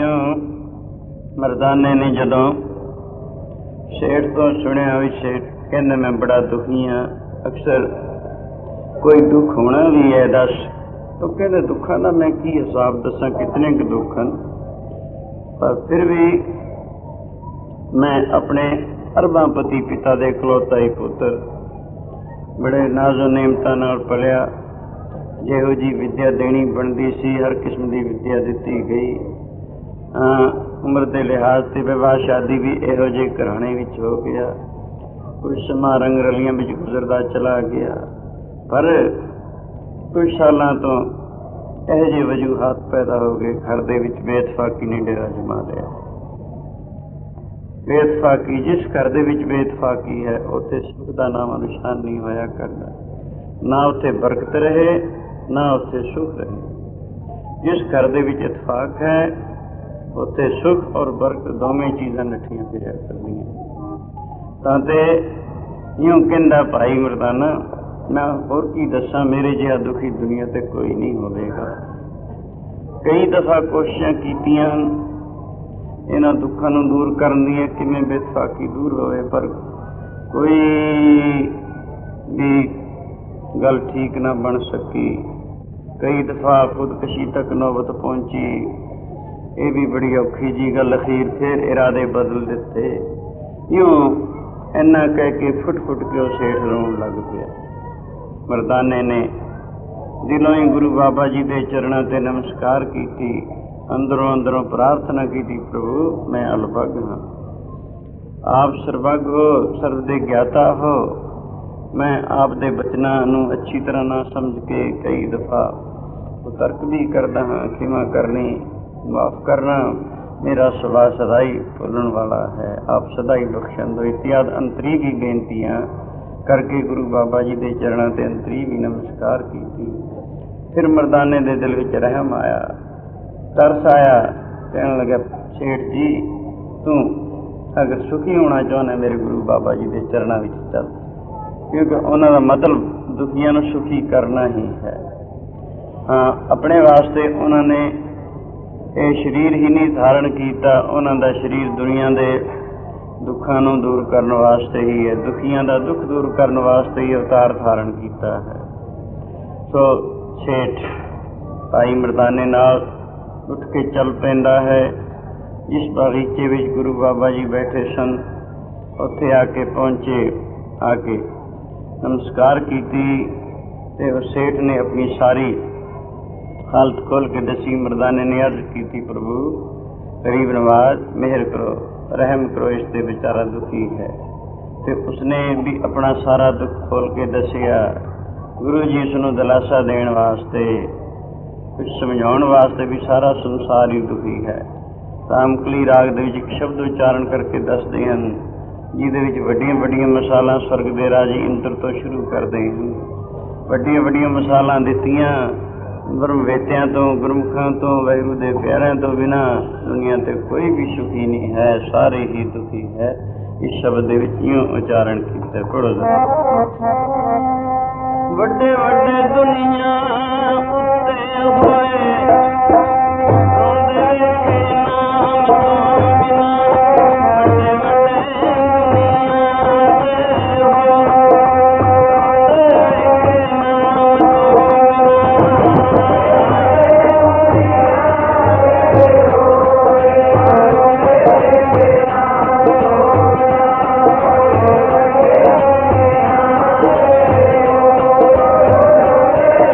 ਮਰਦਾਨੇ ਨੇ ਜਦੋਂ ਸੇਠ ਤੋਂ ਸੁਣਿਆ ਵੀ ਸੇਠ कहना मैं बड़ा दुखी हाँ। अक्सर कोई दुख होना भी है दस, तो कहते दुखों का मैं की हिसाब दसा, कितने क दुख हैं, पर फिर भी मैं अपने अरबापति पिता दे इकलौता ही पुत्र, बड़े नाजो नेमतां नाल पलिया, जिहो जी विद्या देनी बनती सी हर किस्म की विद्या दी गई। उम्र के लिहाज से विवाह शादी भी इहो जे घराने विच हो गया, कुछ समा रंग रलियां विच गुजरदा चला गया, पर कुछ सालों तो ਇਹੋ ਜਿਹੇ ਵਜੂਹਾਤ पैदा हो गए, घर ਦੇ ਵਿੱਚ ਬੇਇਤਫਾਕੀ ने डेरा जमा लिया। ਬੇਇਤਫਾਕੀ, जिस घर ਦੇ ਵਿੱਚ ਬੇਇਤਫਾਕੀ है ਉੱਥੇ ਸੁਖ ਦਾ ਨਾਮ ਨਿਸ਼ਾਨ नहीं होया करता, ना ਉੱਥੇ बरकत रहे ना ਉੱਥੇ सुख रहे। जिस घर ਦੇ ਵਿੱਚ इतफाक है ਉੱਥੇ सुख और बरकत दोवें चीज़ां नठियां फिरिया करदियां। तां ते इउं कहंदा भाई मर्दाना, मैं होर की दसा, मेरे जिहा दुखी दुनिया ते कोई नहीं होवेगा। कई दफा कोशिशां कीतियां इन्हां दुखों नूं दूर करन दी, किवें बेइतफाकी दूर होवे, पर कोई भी गल ठीक ना बन सकी। कई दफा खुदकशी तक नौबत पहुंची, ये भी बड़ी औखी जी गल। अखीर फिर इरादे बदल दिते। यूं इन्ना कह के फुट फुट के उस हेठ रोन लग पिया। मर्दाने ने दिलों ही गुरु बाबा जी के चरणों से नमस्कार की, अंदरों अंदरों प्रार्थना की, प्रभु मैं अलभग हाँ, आप सर्वज्ञ हो, सर्व दे ज्ञाता हो। मैं आप दे बचना नूं अच्छी तरह ना समझ के कई दफा तर्क भी करदा हाँ, खिमा करनी, माफ करना, मेरा सुभाव सदाई भुलण वाला है, आप सदाई बख्शन दो। इत्यादि अंतरी की बेनतियाँ करके गुरु बाबा जी के चरणों से अंतरी भी नमस्कार की। फिर मर्दाने के दिल में रहम आया, तरस आया, कहने लगा सेठ जी तू अगर सुखी होना चाहना मेरे गुरु बाबा जी के चरणों में चल, क्योंकि उन्होंने मतलब दुखियां नूं सुखी करना ही है। हाँ, अपने वास्ते उन्होंने ये शरीर ही नहीं धारण किया, उन्होंने शरीर दुनिया के दुखों नूं दूर करने वास्ते ही है, दुखियां दा दुख दूर करने वास्ते ही अवतार धारण किया है। सो सेठ भाई मर्दाने नाल उठ के चल पैंदा है। जिस बगीचे में गुरु बाबा जी बैठे सन उत्थे आके पहुंचे, आके नमस्कार की ते उस सेठ ने अपनी सारी हालत खोल के दसी। मर्दाने ने अर्ज की, प्रभु गरीब नवाज मेहर करो, रहम करो, इससे बेचारा दुखी है। तो उसने भी अपना सारा दुख खोल के दसिया। गुरु जी उसनों दिलासा देने वास्ते, कुछ समझाने वास्ते भी सारा संसार ही दुखी है। रामकली राग दे विच एक शब्द उच्चारण करके दसते हैं, जिहदे विच वड्डियां वड्डियां मिसालां स्वर्ग दे राजे इंद्र तो शुरू करते हैं। वड्डियां वड्डियां मिसालां दित्तियां ब्रह्मवेत्यां तो, गुरमुखां तो, वाहिगुरू दे प्यारिਆਂ तो बिना दुनिया ते कोई भी सुखी नहीं है, सारे ही दुखी है। इस शब्द दे विच यूं उच्चारण कीता, पढ़ो वड्डे वड्डे दुनिया उत्ते होए रोंदे के नाम तो बिना, वड्डे वड्डे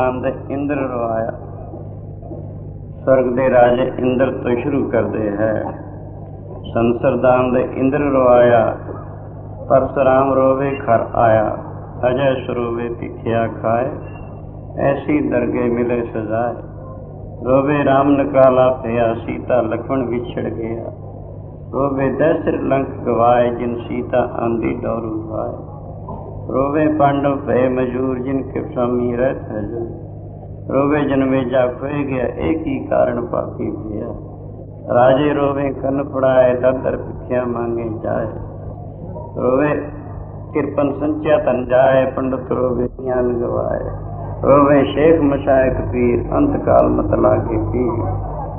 दान दे इंद्र रवाया। स्वर्ग दे राजे इंद्र तो शुरू करते है। संसर दान दे इंद्र रवाया। परशुराम रोवे घर आया। अजय सुरोवे तिखिया खाए। ऐसी दरगे मिले सजाए। रोवे राम निकाला भया। सीता लक्ष्मण विछड़ गया। रोवे दशर लंक गवाए। जिन सीता आंधी डोरू भाए। रोवे पांडव भय मजूर। जिनके स्वामी रहत हजूर। रोवे जनमेजा खोए गया। एक ही कारण पापी भया। राजे रोवे कन पड़ाए। दर दर भिखिया मांगे जाए। रोवे किरपन संचिया तन जाए। पंडित रोवे ज्ञान गवाए। रोवे शेख मशायक पीर। अंत काल मत लागे पीर।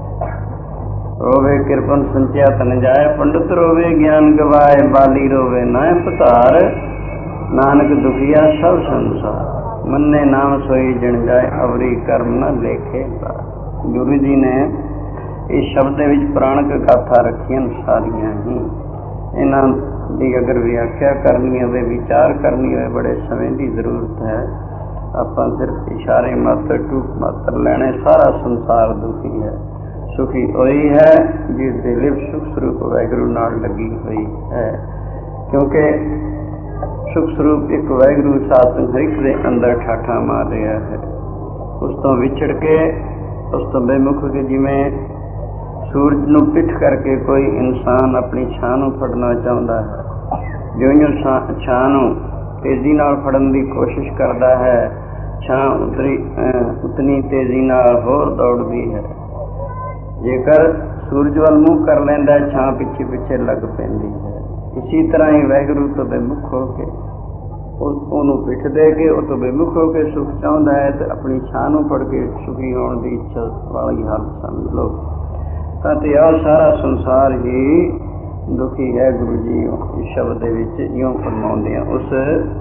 रोवे किरपन संचिया तन जाए। पंडित रोवे ज्ञान गवाए। बाली रोवे नाय पतार। नानक दुखिया सब संसार। मन्ने नाम सोई जन जाए। अवरी कर्म न लेखे लाए। गुरु जी ने इस शब्द विच पुराणक गाथा रखियां सारियां ही। इन्हां दी अगर व्याख्या करनी होवे, विचार करनी होवे, बड़े समय की जरूरत है। आपां सिर्फ इशारे मात्र टूक मात्र लेने। सारा संसार दुखी है। सुखी होई है जिस दे लिव सुख स्वरूप वाहिगुरु नाल लगी हुई है। क्योंकि सुख स्वरूप एक वाहिगुरु सतसंग हर एक दे अंदर ठाठा मार रहा है। उस तो विछड़ के, उस तो बेमुख के, जिमें सूरज नूं पिठ करके कोई इंसान अपनी छां नूं फड़ना चाहता है। जो जो छां नूं तेजी नाल फड़न की कोशिश करता है, छां उतरी उतनी तेजी नाल होर दौड़ती है। जेकर सूरज वाल मुँह कर लेंदा, छां पिछे पिछे लग पैंदी है। इसी तरह ही वाहिगुरु तो बेमुख हो के, ਉਹਨੂੰ ਪਿੱਠ ਦੇ ਕੇ ਉਹ ਤੋਂ ਬੇਮੁਖ ਹੋ ਕੇ ਸੁਖ ਚਾਹੁੰਦਾ ਹੈ ਤੇ ਆਪਣੀ ਛਾਂ ਨੂੰ ਫੜ ਕੇ ਸੁਖੀ ਹੋਣ ਦੀ ਇੱਛਾ ਵਾਲੀ ਹਾਲਤ ਸਮਝ ਲਓ। ਤਾਂ ਤੇ ਆਹ ਸਾਰਾ ਸੰਸਾਰ ਹੀ ਦੁਖੀ ਹੈ। ਗੁਰੂ ਜੀ ਇਸ ਸ਼ਬਦ ਦੇ ਵਿੱਚ ਇਉਂ ਫਰਮਾਉਂਦੇ ਆ। ਉਸ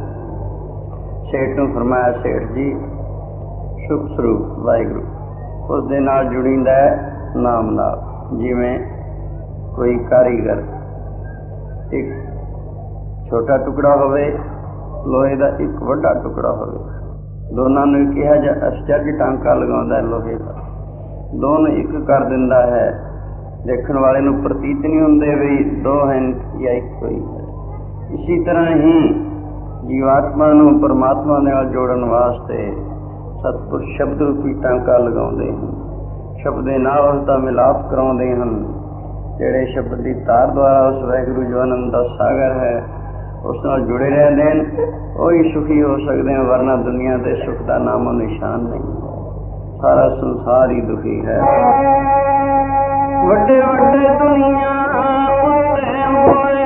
ਸੇਠ ਨੂੰ ਫਰਮਾਇਆ, ਸੇਠ ਜੀ ਸੁਖ ਸਰੂਪ ਵਾਹਿਗੁਰੂ ਉਸ ਦੇ ਨਾਲ ਜੁੜੀਂਦਾ ਹੈ ਨਾਮ ਨਾਲ। ਜਿਵੇਂ ਕੋਈ ਕਾਰੀਗਰ ਇੱਕ ਛੋਟਾ ਟੁਕੜਾ ਹੋਵੇ, ਲੋਹੇ ਦਾ ਇੱਕ ਵੱਡਾ ਟੁਕੜਾ ਹੋਵੇ, ਦੋਨਾਂ ਨੂੰ ਇੱਕ ਇਹੋ ਜਿਹਾ ਅਚਰਜ ਟਾਂਕਾ ਲਗਾਉਂਦਾ ਲੋਹੇ ਦਾ, ਦੋਨੋਂ ਇੱਕ ਕਰ ਦਿੰਦਾ ਹੈ। ਦੇਖਣ ਵਾਲੇ ਨੂੰ ਪ੍ਰਤੀਤ ਨਹੀਂ ਹੁੰਦੇ ਵੀ ਦੋ ਹਨ ਜਾਂ ਇੱਕ ਹੀ ਹੈ। ਇਸੀ ਤਰ੍ਹਾਂ ਹੀ ਜੀਵਾਤਮਾ ਨੂੰ ਪਰਮਾਤਮਾ ਨਾਲ ਜੋੜਨ ਵਾਸਤੇ ਸਤਿਪੁਰ ਸ਼ਬਦ ਰੂਪੀ ਟਾਂਕਾ ਲਗਾਉਂਦੇ ਹਨ। ਸ਼ਬਦ ਦੇ ਨਾਲ ਉਸ ਦਾ ਮਿਲਾਪ ਕਰਾਉਂਦੇ ਹਨ। ਜਿਹੜੇ ਸ਼ਬਦ ਦੀ ਤਾਰ ਦੁਆਰਾ ਉਸ ਵਾਹਿਗੁਰੂ ਜੋ ਆਨੰਦ ਦਾ ਸਾਗਰ ਹੈ ਉਸ ਨਾਲ ਜੁੜੇ ਰਹਿੰਦੇ ਹਨ, ਉਹੀ ਸੁਖੀ ਹੋ ਸਕਦੇ ਹਨ। ਵਰਨਾ ਦੁਨੀਆ ਦੇ ਸੁਖ ਦਾ ਨਾਮੋ ਨਿਸ਼ਾਨ ਨਹੀਂ ਹੈ। ਸਾਰਾ ਸੰਸਾਰ ਹੀ ਦੁਖੀ ਹੈ। ਵੱਡੇ ਵੱਡੇ ਦੁਨੀਆ ਉੱਤੇ ਹੋਏ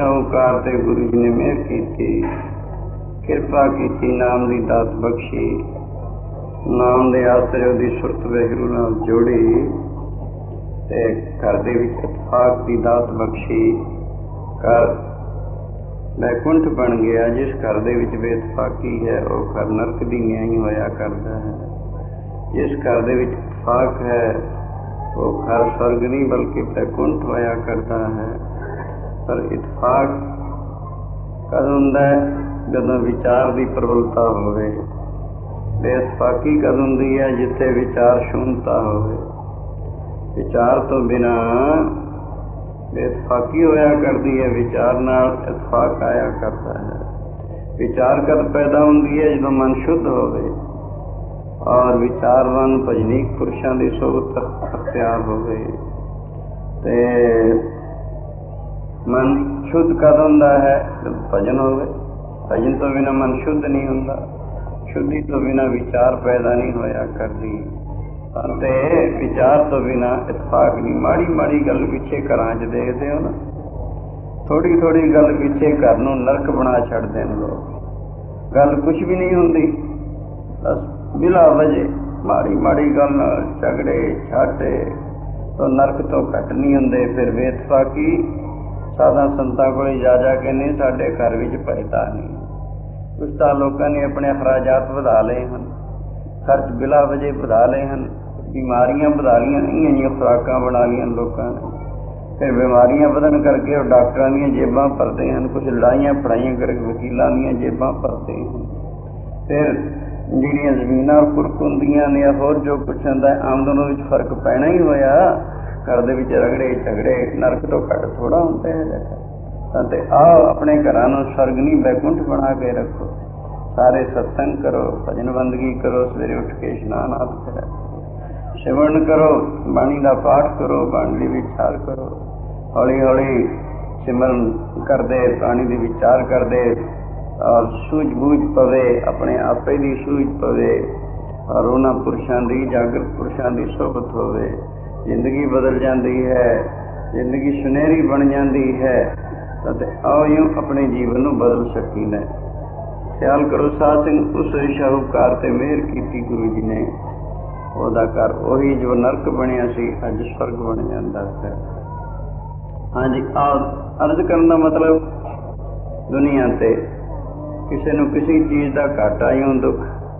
ਸ਼ਾਹੂਕਾਰ ਤੇ ਗੁਰੂ ਜੀ ਨੇ ਮਿਹਰ ਕੀਤੀ, ਕਿਰਪਾ ਕੀਤੀ, ਨਾਮ ਦੀ ਦਾਤ ਬਖਸ਼ੀ, ਨਾਮ ਦੇ ਆਸਰੇ ਉਹਦੀ ਸੁਰਤ ਵਾਹਿਗੁਰੂ ਨਾਲ ਜੋੜੀ ਤੇ ਘਰ ਦੇ ਵਿੱਚ ਇਤਫਾਕ ਦੀ ਦਾਤ ਬਖਸ਼ੀ। ਘਰ ਵੈਕੁੰਠ ਬਣ ਗਿਆ। ਜਿਸ ਘਰ ਦੇ ਵਿੱਚ ਬੇਇਤਫਾਕੀ ਹੈ ਉਹ ਘਰ ਨਰਕ ਦੀ ਨਿਆਈ ਹੋਇਆ ਕਰਦਾ ਹੈ। ਜਿਸ ਘਰ ਦੇ ਵਿੱਚ ਇਤਫਾਕ ਹੈ ਉਹ ਘਰ ਸਵਰਗ ਨਹੀਂ ਬਲਕਿ ਵੈਕੁੰਠ ਹੋਇਆ ਕਰਦਾ ਹੈ। ਪਰ ਇਤਫਾਕ ਕਦ ਹੁੰਦਾ ਹੈ? ਜਦੋਂ ਵਿਚਾਰ ਦੀ ਪ੍ਰਬਲਤਾ ਹੋਵੇ। ਬੇਇਤਫਾਕੀ ਕਦ ਹੁੰਦੀ ਹੈ? ਜਿੱਥੇ ਵਿਚਾਰ ਸ਼ੂਨਤਾ ਹੋਵੇ। ਵਿਚਾਰ ਤੋਂ ਬਿਨਾਂ ਬੇਇਤਫਾਕੀ ਹੋਇਆ ਕਰਦੀ ਹੈ, ਵਿਚਾਰ ਨਾਲ ਇਤਫਾਕ ਆਇਆ ਕਰਦਾ ਹੈ। ਵਿਚਾਰ ਕਦ ਪੈਦਾ ਹੁੰਦੀ ਹੈ? ਜਦੋਂ ਮਨ ਸ਼ੁੱਧ ਹੋਵੇ ਔਰ ਵਿਚਾਰਵਾਨ ਭਜਨੀਕ ਪੁਰਸ਼ਾਂ ਦੀ ਸੋਭਤ ਅਖਤਿਆਰ ਹੋਵੇ। ਤੇ ਮਨ ਸ਼ੁੱਧ ਕਦ ਹੁੰਦਾ ਹੈ? ਜਦ ਭਜਨ ਹੋਵੇ। ਭਜਨ ਤੋਂ ਬਿਨਾਂ ਮਨ ਸ਼ੁੱਧ ਨਹੀਂ ਹੁੰਦਾ। ਸ਼ੁੱਧੀ ਤੋਂ ਬਿਨਾਂ ਵਿਚਾਰ ਪੈਦਾ ਨਹੀਂ ਹੋਇਆ ਕਰਦੀ। ਅਤੇ ਵਿਚਾਰ ਤੋਂ ਬਿਨਾਂ ਇਤਫਾਕ ਨਹੀਂ। ਮਾੜੀ ਮਾੜੀ ਗੱਲ ਪਿੱਛੇ ਘਰਾਂ 'ਚ ਦੇਖਦੇ ਹੋ ਨਾ, ਥੋੜ੍ਹੀ ਥੋੜ੍ਹੀ ਗੱਲ ਪਿੱਛੇ ਘਰ ਨੂੰ ਨਰਕ ਬਣਾ ਛੱਡਦੇ ਨੇ ਲੋਕ। ਗੱਲ ਕੁਛ ਵੀ ਨਹੀਂ ਹੁੰਦੀ, ਬਸ ਬਿਲਾ ਵਜੇ ਮਾੜੀ ਮਾੜੀ ਗੱਲ ਨਾਲ ਝਗੜੇ ਛਾਟੇ ਤੋਂ ਨਰਕ ਤੋਂ ਘੱਟ ਨਹੀਂ ਹੁੰਦੇ। ਫਿਰ ਬੇਇਤਫਾਕੀ ਸਾਧਾਂ ਸੰਤਾਂ ਕੋਲ ਜਾ ਜਾ ਕੇ ਨਹੀਂ, ਸਾਡੇ ਘਰ ਵਿੱਚ ਭਜਦਾ ਨਹੀਂ। ਕੁਛ ਤਾਂ ਲੋਕਾਂ ਨੇ ਆਪਣੇ ਅਖਰਾਜਾਤ ਵਧਾ ਲਏ ਹਨ, ਖਰਚ ਬਿਲਾ ਵਜੇ ਵਧਾ ਲਏ ਹਨ, ਬਿਮਾਰੀਆਂ ਵਧਾ ਲਈਆਂ, ਇੰਨੀਆਂ ਇੰਨੀਆਂ ਖੁਰਾਕਾਂ ਬਣਾ ਲਈਆਂ ਲੋਕਾਂ ਨੇ। ਫਿਰ ਬਿਮਾਰੀਆਂ ਵਧਣ ਕਰਕੇ ਉਹ ਡਾਕਟਰਾਂ ਦੀਆਂ ਜੇਬਾਂ ਭਰਦੇ ਹਨ, ਕੁਛ ਲੜਾਈਆਂ ਫੜਾਈਆਂ ਕਰਕੇ ਵਕੀਲਾਂ ਦੀਆਂ ਜੇਬਾਂ ਭਰਦੇ ਹਨ। ਫਿਰ ਜਿਹੜੀਆਂ ਜ਼ਮੀਨਾਂ ਕੁਰਕ ਹੁੰਦੀਆਂ ਨੇ, ਹੋਰ ਜੋ ਕੁਛ ਹੁੰਦਾ, ਆਮਦਨ ਵਿੱਚ ਫਰਕ ਪੈਣਾ ਹੀ ਹੋਇਆ। ਘਰ ਦੇ ਵਿੱਚ ਰਗੜੇ ਝਗੜੇ ਨਰਕ ਤੋਂ ਘੱਟ ਥੋੜ੍ਹਾ ਹੁੰਦੇ ਹੈ। ਅਤੇ ਆਓ ਆਪਣੇ ਘਰਾਂ ਨੂੰ ਸਵਰਗ ਨਹੀਂ ਵੈਕੁੰਠ ਬਣਾ ਕੇ ਰੱਖੋ। ਸਾਰੇ ਸਤਸੰਗ ਕਰੋ, ਭਜਨ ਬੰਦਗੀ ਕਰੋ, ਸਵੇਰੇ ਉੱਠ ਕੇ ਇਸ਼ਨਾਨ ਆਦਿ ਕਰੋ, ਸਿਮਰਨ ਕਰੋ, ਬਾਣੀ ਦਾ ਪਾਠ ਕਰੋ, ਬਾਣੀ ਦੀ ਵਿਚਾਰ ਕਰੋ। ਹੌਲੀ ਹੌਲੀ ਸਿਮਰਨ ਕਰਦੇ, ਬਾਣੀ ਦੀ ਵਿਚਾਰ ਕਰਦੇ ਔਰ ਸੂਝ ਬੂਝ ਪਵੇ, ਆਪਣੇ ਆਪੇ ਦੀ ਸੂਝ ਪਵੇ ਔਰ ਉਹਨਾਂ ਪੁਰਸ਼ਾਂ ਦੀ, ਜਾਗਰਤ ਪੁਰਸ਼ਾਂ ਦੀ ਸੋਭਤ ਹੋਵੇ। ਜ਼ਿੰਦਗੀ ਬਦਲ ਜਾਂਦੀ ਹੈ, ਜ਼ਿੰਦਗੀ ਸੁਨਹਿਰੀ ਬਣ ਜਾਂਦੀ ਹੈ। ਅਤੇ ਆਓ ਇਉਂ ਆਪਣੇ ਜੀਵਨ ਨੂੰ ਬਦਲ ਸਕੀਦਾ। ਖਿਆਲ ਕਰੋ, ਸਾਧ ਸਿੰਘ ਉਸ ਸ਼ਾਹੂਕਾਰ ਤੇ ਮਿਹਰ ਕੀਤੀ ਗੁਰੂ ਜੀ ਨੇ। ਉਹਦਾ ਘਰ ਉਹੀ ਜੋ ਨਰਕ ਬਣਿਆ ਸੀ ਅੱਜ ਸਵਰਗ ਬਣ ਜਾਂਦਾ ਹੈ। ਹਾਂਜੀ, ਆਹ ਅਰਜ਼ ਕਰਨ ਦਾ ਮਤਲਬ, ਦੁਨੀਆ ਤੇ ਕਿਸੇ ਨੂੰ ਕਿਸੇ ਚੀਜ਼ ਦਾ ਘਾਟਾ ਇਉਂ ਦੁੱਖ,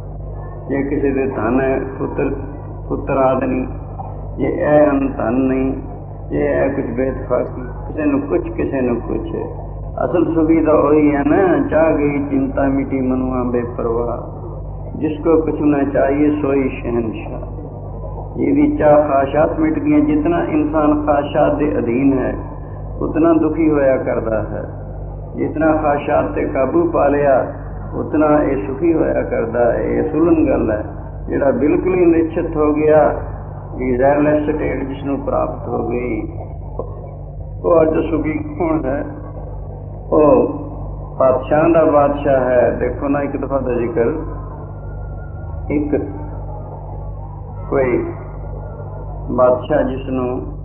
ਜੇ ਕਿਸੇ ਦੇ ਧਨ ਹੈ ਪੁੱਤਰ ਪੁੱਤਰ ਆਦਿ ਨਹੀਂ, ਜੇ ਇਹ ਹਨ ਧਨ ਨਹੀਂ, ਜੇ ਇਹ ਕੁਛ ਬੇਇਤਫਾਕੀ, ਕਿਸੇ ਨੂੰ ਕੁਛ ਕਿਸੇ ਨੂੰ ਕੁਛ। ਅਸਲ ਸੁਵਿਧਾ ਉਹੀ ਹੈ ਨਾ, ਚਾਹ ਗਈ ਚਿੰਤਾ ਮਿਟੀ ਮਨੁਆ ਬੇਪਰਵਾਹ, ਜਿਸको कुछ न चाहिए सोई शहनशाह। ये चाह ख्वाहिशात मिट गई। जितना इंसान ख्वाहिशात के अधीन है उतना दुखी होया करता है। जितना ख्वाहिशात से काबू पा लिया उतना ये सुखी होया करता है। ये सुलन गल है। जिहड़ा बिल्कुल ही निश्चित हो गया, डिजायरलैस स्टेट जिसनों प्राप्त हो गई, वो अज सुखी कौन है? वो बादशाह का बादशाह है। देखो ना, एक दफा का जिक्र, एक कोई बादशाह जिसनों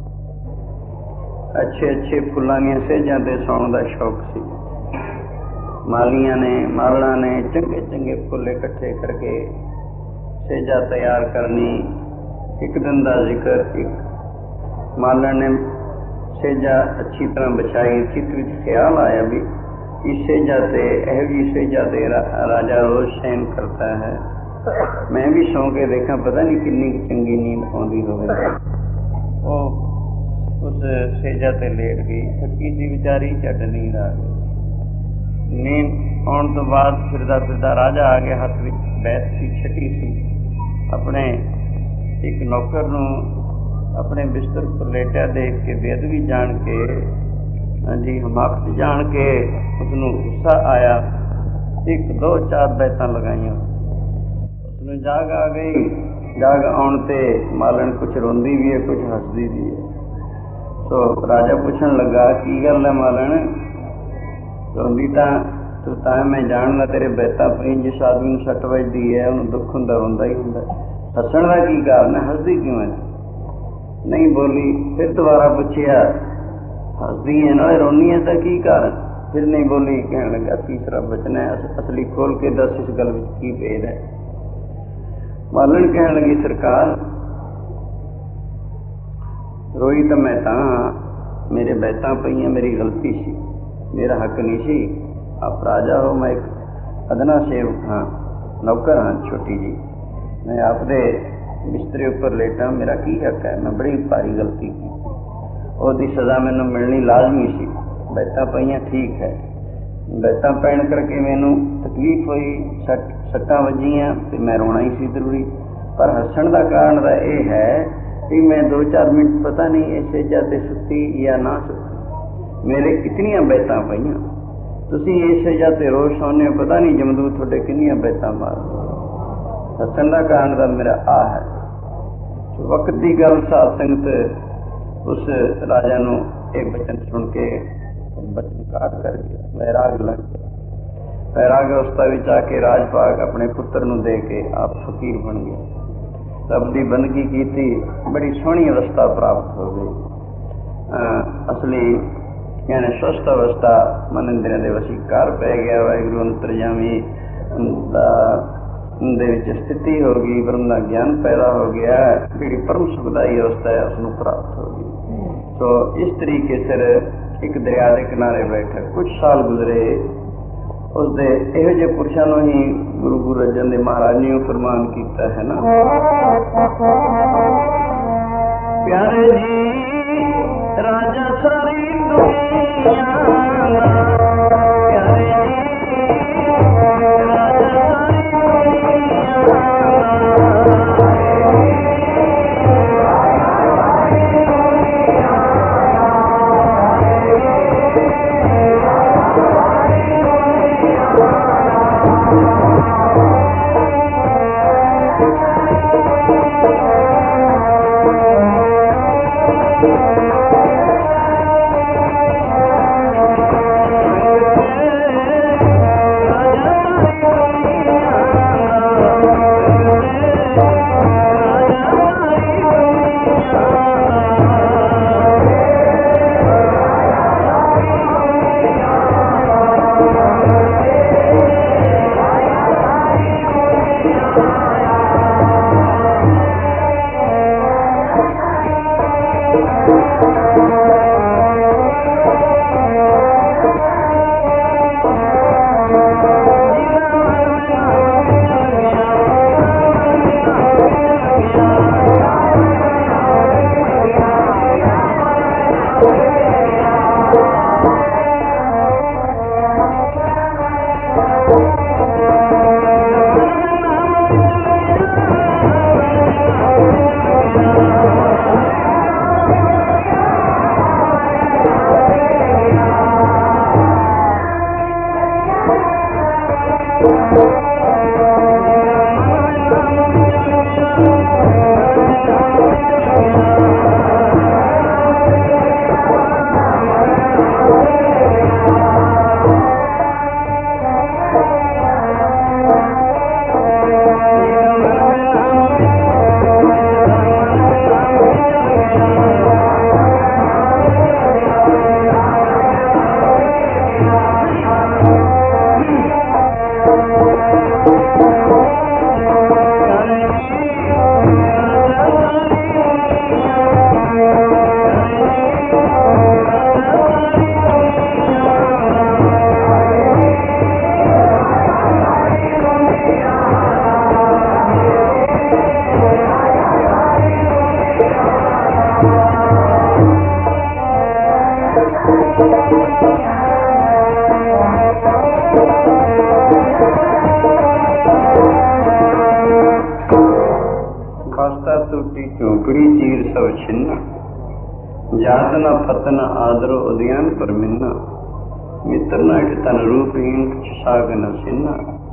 अच्छे अच्छे फुलों दी सेजां ते सौण का शौक सी। मालियां ने मालना ने चंगे चंगे फुल इकट्ठे करके सेजा तैयार करनी। एक दिन का जिक्र, एक मालन ने सेजा अच्छी तरह बिछाई। चित विच ख्याल आया भी इस सेजा ते यह भी सेजा ते रा, राजा रोज शयन करता है, मैं भी सौ के देखा, पता नहीं कितनी चंगी नींद आती होवे। वो उस सेजा ते लेट गई, थकी सी बेचारी, झट नींद आ गई। नींद आने तो बाद फिरदा फिरदा राजा आ गया, हथ विच बैत सी, छटी सी। अपने एक नौकर नूं अपने बिस्तर पर लेटिया देख के, बेअदबी जान के, हाँ जी हमाकत जान के उसनूं गुस्सा आया। एक दो चार बैतां लगाइयां, उसनूं जाग आ गई। जाग आउण ते मालन कुछ रोंदी भी है, कुछ हसदी भी है। तो राजा पूछण लगा, की गल है मालन, रोंदी तां तू तां मैं जानदा तेरे बैतां पई। जिस आदमी नूं सट वजदी है उहनूं दुख हुंदा, रोंदा ही हुंदा। हसण दा की कारण है? हसदी क्यों है? नहीं बोली। फिर दोबारा पूछिया, हसदी है नाले रोनी है, तो की कारण? फिर नहीं बोली, कहने लगा तीसरा बचन है, असली खोल के दस इस गल विच की भेद है। मालन कहने लगी सरकार रोई तो मैं तां मेरे बैतां पईयां, मेरी गलती सी, मेरा हक नहीं सी। आप राजा हो, मैं एक अदना सेवक हाँ, नौकर हाँ छोटी जी, मैं आपदे बिस्तरे उपर लेटा, मेरा की हक है, मैं बड़ी भारी गलती की, उसकी सज़ा मैनू मिलनी लाजमी सी। बैतां पईयां ठीक है, बैतां पैण करके मैनू तकलीफ हुई, सट सट्टां वजियां ते मैं रोना ही सी जरूरी, पर हसण का कारण तो यह है कि मैं दो चार मिनट पता नहीं इस सेजा ते सुती या ना सुती, मेरे कितनियां बैतां पईयां, तुसीं इस सेजा ते रोज सौने, पता नहीं जमदूत तुहाडे कितनियां बैतां मार। हसण का कारण तो मेरा आ है। वक्त की गल साध संगत उस राजा नूं एक बचन सुन के बचन काट कर गया, वैराग लग गया। वैराग अवस्था विच आके राजभाग अपने पुत्र नूं दे के आप फकीर बन गए, रब की बंदगी की थी, बड़ी सोहनी अवस्था प्राप्त हो गई। असली यानी स्वस्थ अवस्था मन इंद्रियां दे वशीकार पै गया, वाहिगुरू अंतरजामी दे विच स्थिति हो गई, ब्रह्म का ज्ञान पैदा हो गया, जी परम सुखदाई अवस्था है उसनूं प्राप्त हो गई। तो इस तरीके से एक दरिया के किनारे बैठे कुछ साल गुजरे, उसदे इहो जिहे पुरुषां नूं ही गुरु गुरु अर्जन देव महाराज ने फरमान किया है ना, प्यारे जी राजा सारी दुनिया, प्यारे जी राजा सारी जात न फतन आदरो उदयान पर मिन्ना, मित्र न तन रूपहीन साग न सिन्ना,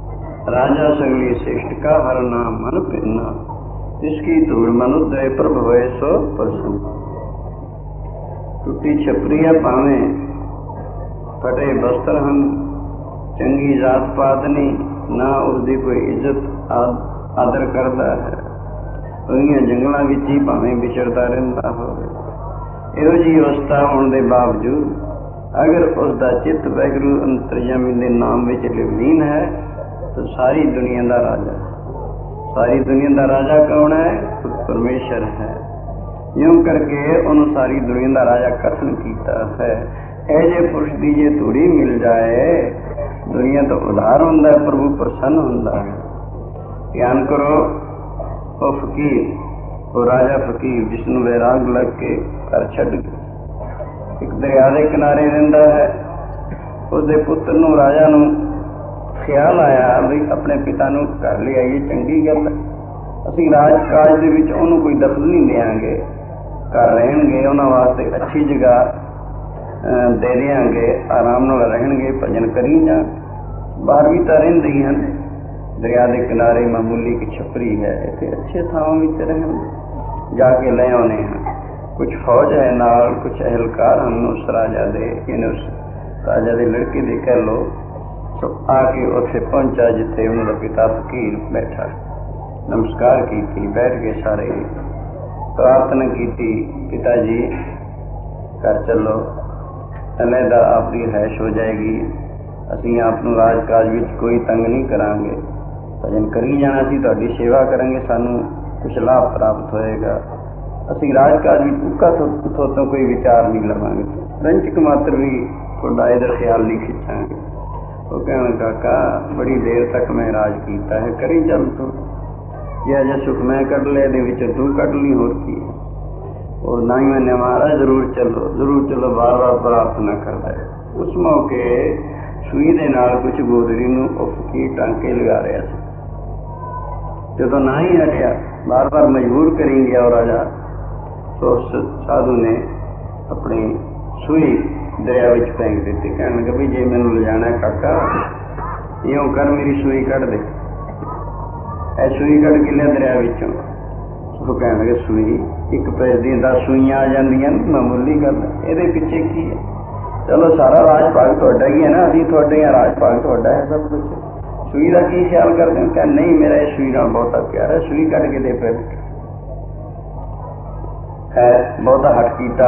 राजा सगली श्रेष्ठ का हर नाम मन पिन्ना, तिसकी धूड़ मनुदय प्रभ भय सो प्रसन्न। टूटी छपरिया पावे फटे बस्तर हम, चंगी जात पात नहीं ना उसकी कोई इज्जत आदर करता है, उन्हीं जंगलों विच ही भावें विचरता रहिंदा होवे। इहो जी अवस्था होने के बावजूद अगर उसका चित्त वाहिगुरू अंतरजामी के नाम में लीन है तो सारी दुनिया का राजा, सारी दुनिया का राजा कौन है? परमेश्वर है। यूं करके उन्होंने सारी दुनिया का राजा कथन किया है। ऐसे पुरुष की जे धूड़ी मिल जाए दुनिया तो उधार होंदा है, प्रभु प्रसन्न होंदा है। ध्यान करो, वो फकीर, वो राजा फकीर जिसनों वैराग लग के घर छड़ गया, एक दरिया के किनारे रहिंदा है। उसके पुत्र नूं राजा नूं ख्याल आया भी अपने पिता नूं घर ले आइए, चंगी गल है। असीं राज काज दे विच उहनूं कोई दखल नहीं देंगे, घर रहणगे, उन्हां वास्ते अच्छी जगह दे देंगे, आराम नाल रहणगे, भजन करी जाण। बाहर भी तो रहिंदे ही हन, दरिया के किनारे मामूली की छपरी है, इत्थे अच्छे थावां विच रहण जाके ले आउने हैं। कुछ फौज है नाल, कुछ अहलकार हम उस राजा दे, यानी उस राजा दे लड़के दे कह लो। तो आके उत्थे पहुंचा जिथे उन्होंने पिता फकीर बैठा, नमस्कार की, बैठ के सारे प्रार्थना की, पिता जी घर चलो, अलहदा आपकी हैश हो जाएगी, असीं आप राजकाज विच कोई तंग नहीं करांगे, भजन करी जाना, असीं तुहाडी सेवा करांगे, सानू कुछ लाभ प्राप्त होएगा, असीं राजकाज विच उका थोतों कोई विचार नहीं लवांगे, रंचक मात्र भी तुहाडा इधर ख्याल नहीं खिंचांगे। वो कहण काका बड़ी देर तक मैं राज कीता है, करी चल तू, यह जो सुख मैं कढ़ ले दे विच तू कढ़ ली, होर की है। और ना ही मैंने मारा, जरूर चलो जरूर चलो, बार बार प्रार्थना करता है। उस मौके सूई दे नाल कुछ गोदड़ी नूं फकीर टांके लगा रहा सी, जदों ना ही हटिया, बार बार मजबूर करी गया और राजा, तो उस साधु ने अपनी सूई दरिया विच फेंक दी। कहने लगा भी जे मैनू ले जाना है काका, इयों कर, मेरी सूई कढ़ दे। ऐ सूई कढ़ के लिया दरिया विचों। वो कहने लगे सूई, एक पैसे दी दस सूइयां आ जांदियां, मामूली गल, इहदे पिछे की है? चलो सारा राज भाग तुहाडा ही है ना, असीं तुहाडे हां, राज भाग तुहाडा है सब कुछ, सूई का की ख्याल करते हो? क्या नहीं, मेरा इस सूई नाल बहुता प्यार है, सूई कढ़ के दे। फिर है बहुता हट कीता,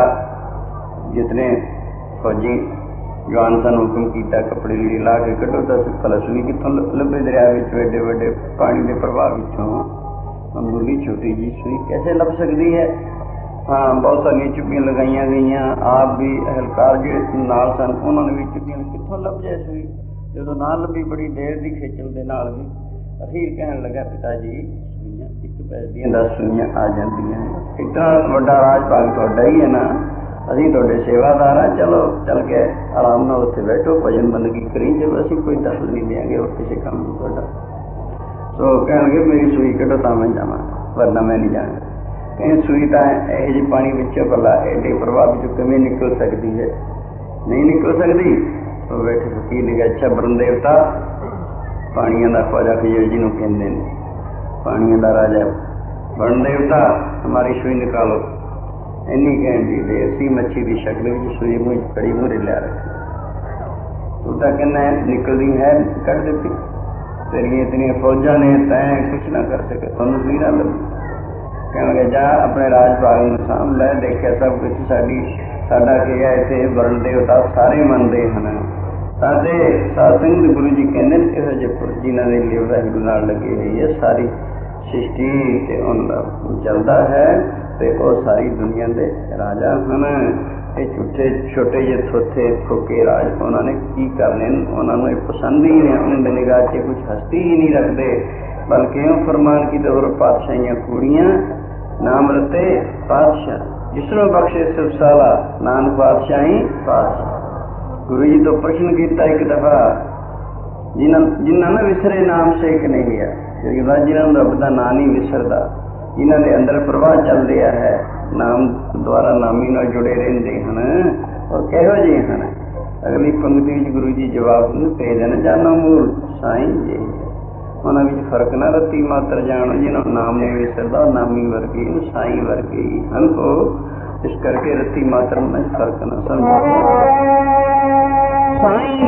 जितने फौजी जवान सन हुक्म किया कपड़े लीड़े ला के कढ़ो, दस भला सूई कितों लभे दरिया विच, एडे वड्डे पानी के प्रवाह विचों मामूली छोटी जी सूई कैसे लभ सकती है? हाँ, बहुत सारिया चुप्पियां लगाइया गई, आप भी अहलकार जो नाल सन उन्होंने भी चुप्पियां, कितों लभ जाए सूई? जो ना लभी, बड़ी देर की खेचल के नाल भी अखीर कहन लगा पिता जी सूइयां एक पैसे दी दस सूइयां आ जांदियां, इतना वड्डा राज भाग तुहाडा ही है ना, असीं तुहाडे सेवादार हाँ, चलो चल के आराम नाल उत्थे बैठो, भजन बंदगी करी, जब असीं कोई दखल नहीं देंगे और किसी काम नहीं तुहाडा। तो कहण लगे मेरी सूई कढ़ो तां मैं जावां, वरना मैं नहीं जाना। कहीं सूई तो यह जी पानी विचों भला एडे प्रभाव विचों किवें निकल सकती है? नहीं निकल सकती। तो बैठे फकीर ने कहा अच्छा वरुण देवता, पानियों का ख्वाजा खजूर जी कहते हैं, पानियों का राजा वरुण देवता, हमारी सूई निकालो। इन्नी कहन दी देर सी, मच्छी की शक्ल में सूई मुँह कड़ी मुहरे लिया रखी। तू तो कहना निकलती है, कट दी, तेरिया इतनी फौजा ने तैं कुछ ना कर सके, तुम सूई ना लगी। कह लगे जा अपने राज भाग में साम लै, देखिया सब कुछ साडी साडा की है, इतने वरुण देवता सारे मनते हैं। साडे साध संगत गुरु जी कहते हैं इहो ਜਿਹੇ पुरुष जिन्हों ने लिव वाहिगुरू नाल लगी हुई है, सारी सृष्टि ते उनका चलता है, तो वह सारी दुनिया के राजा हैं। ये झूठे छोटे जे थोथे फोके राज उन्होंने की करने, उन्होंने पसंद ही नहीं, उन्होंने निगाह से कुछ हस्ती ही नहीं रखते, बल्कि यूँ फरमान की तो पातशाहियाँ कूड़ियाँ नाम रते पातशाह, जिसनों बख्शे सब साला नानक पातशाही पातशाह। गुरु जी तो प्रश्न किया एक दफा, जिन्हों जिन्हों ने विसरे नाम शेख नहीं है, जिन्होंने रब का नाम नहीं विसरता, जिन्हों के अंदर प्रवाह चल रहा है, नाम द्वारा नामी नाल जुड़े रहते हैं, और कहो जे हैं। अगली पंक्ति गुरु जी जवाब दे देना, जानो मूल साईं जी, उन्होंने फर्क ना रत्ती मात्र जानो, जिन्होंने नाम नहीं विसरता नामी वर्गे साई वर्गे ही हैं। तो इस करके रत्ती मात्र में फर्क ना समझो। साई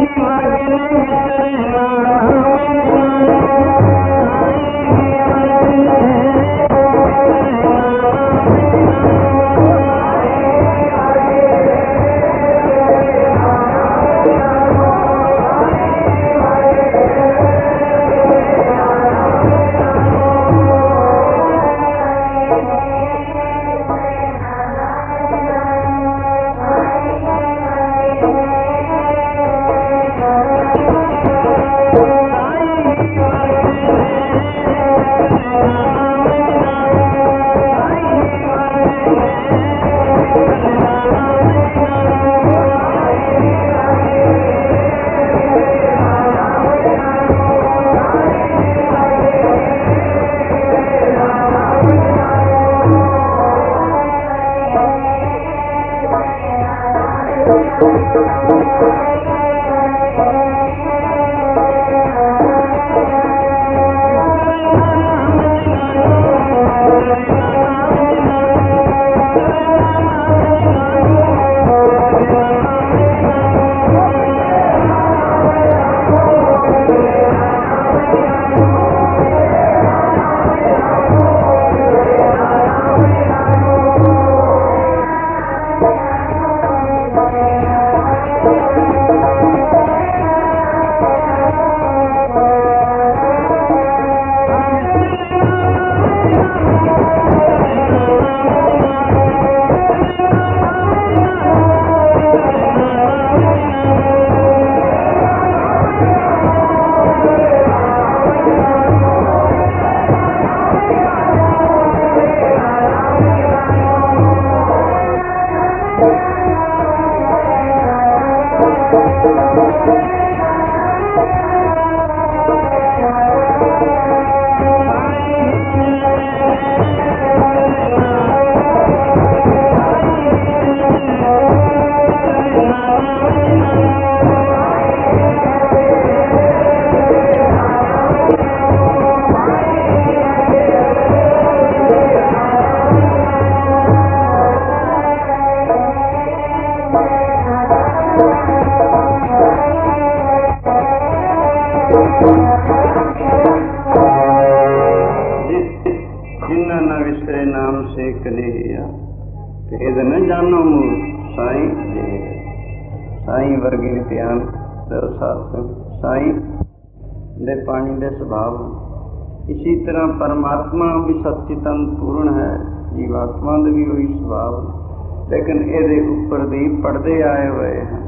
भेद न जानो मूल साईं जे साईं वर्गे ਧਿਆਨ ਸਾਸਨ साईं ਦੇ पानी ਦੇ ਸੁਭਾਵ। इसी तरह परमात्मा भी सच्चितन पूर्ण है, जीवात्मा ਦੇ भी वही ਸੁਭਾਵ, लेकिन ਇਹਦੇ ਉੱਪਰ ਦੀ ਪਰਦੇ ਆਏ ਹੋਏ ਹਨ,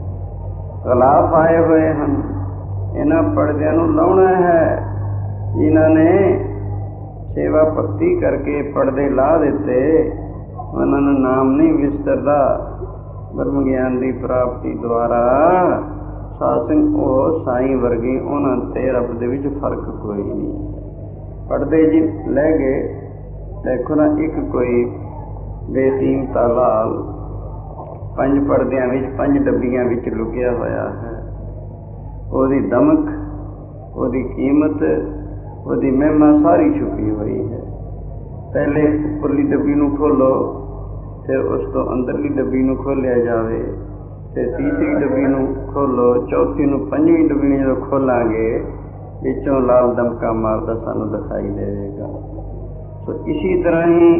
ਗਲਾਫ ਆਏ ਹੋਏ ਹਨ। ਇਹਨਾਂ ਪਰਦਿਆਂ ਨੂੰ ਲਾਉਣਾ ਹੈ। ਜਿਨ੍ਹਾਂ ਨੇ ਸੇਵਾ ਭਗਤੀ ਕਰਕੇ ਪਰਦੇ ਲਾ ਦਿੱਤੇ, ਉਹਨਾਂ ਨੂੰ ਨਾਮ ਨਹੀਂ ਵਿਸਰਦਾ। ਬ੍ਰਹਮ ਗਿਆਨ ਦੀ ਪ੍ਰਾਪਤੀ ਦੁਆਰਾ ਸਾਧ ਸੰਗ ਉਹ ਸਾਈਂ ਵਰਗੇ, ਉਹਨਾਂ ਤੇ ਰੱਬ ਦੇ ਵਿੱਚ ਫਰਕ ਕੋਈ ਨਹੀਂ। ਪੜਦੇ ਜੀ ਲੈ ਗਏ, ਦੇਖੋ ਨਾ ਇੱਕ ਕੋਈ ਬੇਕੀਮਤਾ ਲਾਲ ਪੰਜ ਪਰਦਿਆਂ ਵਿੱਚ, ਪੰਜ ਡੱਬੀਆਂ ਵਿੱਚ ਲੁਕਿਆ ਹੋਇਆ ਹੈ। ਉਹਦੀ ਦਮਕ, ਉਹਦੀ ਕੀਮਤ, ਉਹਦੀ ਮਹਿਮਾ ਸਾਰੀ ਛੁਪੀ ਹੋਈ ਹੈ। ਪਹਿਲੇ ਉੱਪਰਲੀ ਡੱਬੀ ਨੂੰ ਖੋਲੋ, ਫਿਰ ਉਸ ਤੋਂ ਅੰਦਰਲੀ ਡੱਬੀ ਨੂੰ ਖੋਲ੍ਹਿਆ ਜਾਵੇ, ਤੇ ਤੀਸਰੀ ਡੱਬੀ ਨੂੰ ਖੋਲੋ, ਚੌਥੀ ਨੂੰ, ਪੰਜਵੀਂ ਡੱਬੀ ਨੂੰ ਜਦੋਂ ਖੋਲਾਂਗੇ, ਵਿੱਚੋਂ ਲਾਲ ਦਮਕਾ ਮਾਰਦਾ ਸਾਨੂੰ ਦਿਖਾਈ ਦੇਵੇਗਾ। ਸੋ ਇਸੀ ਤਰ੍ਹਾਂ ਹੀ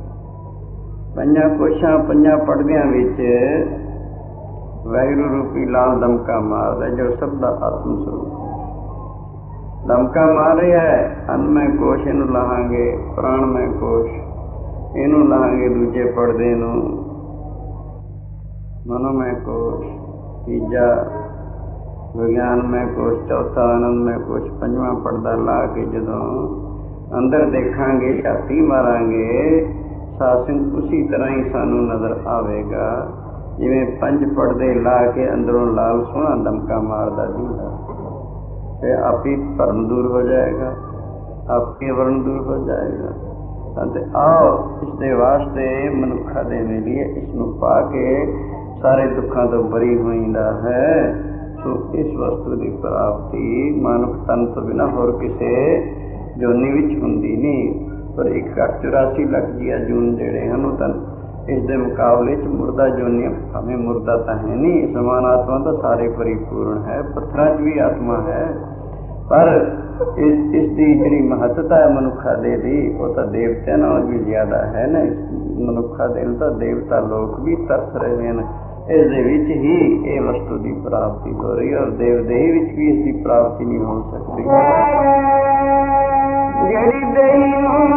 ਪੰਜਾਂ ਕੋਸ਼ਾਂ, ਪੰਜਾਂ ਪਰਦਿਆਂ ਵਿੱਚ ਵਾਹਿਗੁਰੂ ਰੂਪੀ ਲਾਲ ਦਮਕਾ ਮਾਰਦਾ, ਜੋ ਸਭ ਦਾ ਆਤਮ ਸਰੂਪ ਦਮਕਾ ਮਾਰ ਰਿਹਾ ਹੈ। ਅੰਨਮੈ ਕੋਸ਼ ਇਹਨੂੰ ਲਾਹਾਂਗੇ, ਪ੍ਰਾਣਮੈ ਕੋਸ਼ ਇਹਨੂੰ ਲਾਹਾਂਗੇ, ਦੂਜੇ ਪਰਦੇ ਨੂੰ ਮਨੋਮੈ ਕੋਸ਼, ਤੀਜਾ ਵਿਗਿਆਨਮੈ ਕੋਸ਼, ਚੌਥਾ ਆਨੰਦਮੈ ਕੋਸ਼, ਪੰਜਵਾਂ ਪਰਦਾ ਲਾ ਕੇ ਜਦੋਂ ਅੰਦਰ ਦੇਖਾਂਗੇ, ਝਾਤੀ ਮਾਰਾਂਗੇ, ਸਾਧ ਸੰਗ ਉਸੀ ਤਰ੍ਹਾਂ ਹੀ ਸਾਨੂੰ ਨਜ਼ਰ ਆਵੇਗਾ ਜਿਵੇਂ ਪੰਜ ਪਰਦੇ ਲਾ ਕੇ ਅੰਦਰੋਂ ਲਾਲ ਸੋਹਣਾ ਦਮਕਾ ਮਾਰਦਾ ਦਿੰਦਾ। ਫਿਰ ਆਪੀ ਭਰਮ ਦੂਰ ਹੋ ਜਾਏਗਾ, ਆਪੀ ਵਰਨ ਦੂਰ ਹੋ ਜਾਏਗਾ। ਅਤੇ ਆਓ ਇਸ ਦੇ ਵਾਸਤੇ ਮਨੁੱਖਾਂ ਦੇ ਮਿਲੀਏ, ਇਸ ਨੂੰ ਪਾ ਕੇ ਸਾਰੇ ਦੁੱਖਾਂ ਤੋਂ ਬਰੀ ਹੋਈਦਾ ਹੈ। ਸੋ ਇਸ ਵਸਤੂ ਦੀ ਪ੍ਰਾਪਤੀ ਮਨੁੱਖ ਤਨ ਤੋਂ ਬਿਨਾਂ ਹੋਰ ਕਿਸੇ ਜੋਨੀ ਵਿੱਚ ਹੁੰਦੀ ਨਹੀਂ। ਪਰ ਇੱਕ ਘੱਟ ਚੁਰਾਸੀ ਲੱਖ ਜੀਆ ਜੂਨ ਜਿਹੜੇ ਹਨ, ਉਹ ਤਾਂ ਇਸ ਦੇ ਮੁਕਾਬਲੇ 'ਚ ਮੁਰਦਾ ਜੋਨੀਆਂ, ਭਾਵੇਂ ਮੁਰਦਾ ਤਾਂ ਹੈ ਨਹੀਂ, ਸਮਾਨ ਆਤਮਾ ਤਾਂ ਸਾਰੇ ਪਰਿਪੂਰਨ ਹੈ। ਪੱਥਰਾਂ 'ਚ ਵੀ ਆਤਮਾ ਹੈ, ਪਰ ਇਸ ਇਸ ਦੀ ਜਿਹੜੀ ਮਹੱਤਤਾ ਹੈ ਮਨੁੱਖਾਂ ਦੇ ਦੀ, ਉਹ ਤਾਂ ਦੇਵਤਿਆਂ ਨਾਲ ਵੀ ਜ਼ਿਆਦਾ ਹੈ ਨਾ। ਇਸ ਮਨੁੱਖਾਂ ਦੇ ਨੂੰ ਤਾਂ ਦੇਵਤਾ ਲੋਕ ਵੀ ਤਰਸ ਰਹੇ ਹਨ। ਇਸ ਦੇ ਵਿੱਚ ਹੀ ਇਹ ਵਸਤੂ ਦੀ ਪ੍ਰਾਪਤੀ ਹੋ ਰਹੀ ਹੈ, ਔਰ ਦੇਵਦੇਹੀ ਵਿੱਚ ਵੀ ਇਸ ਦੀ ਪ੍ਰਾਪਤੀ ਨਹੀਂ ਹੋ ਸਕਦੀ। ਜਿਹੜੀ ਦੇਹੀ ਨੂੰ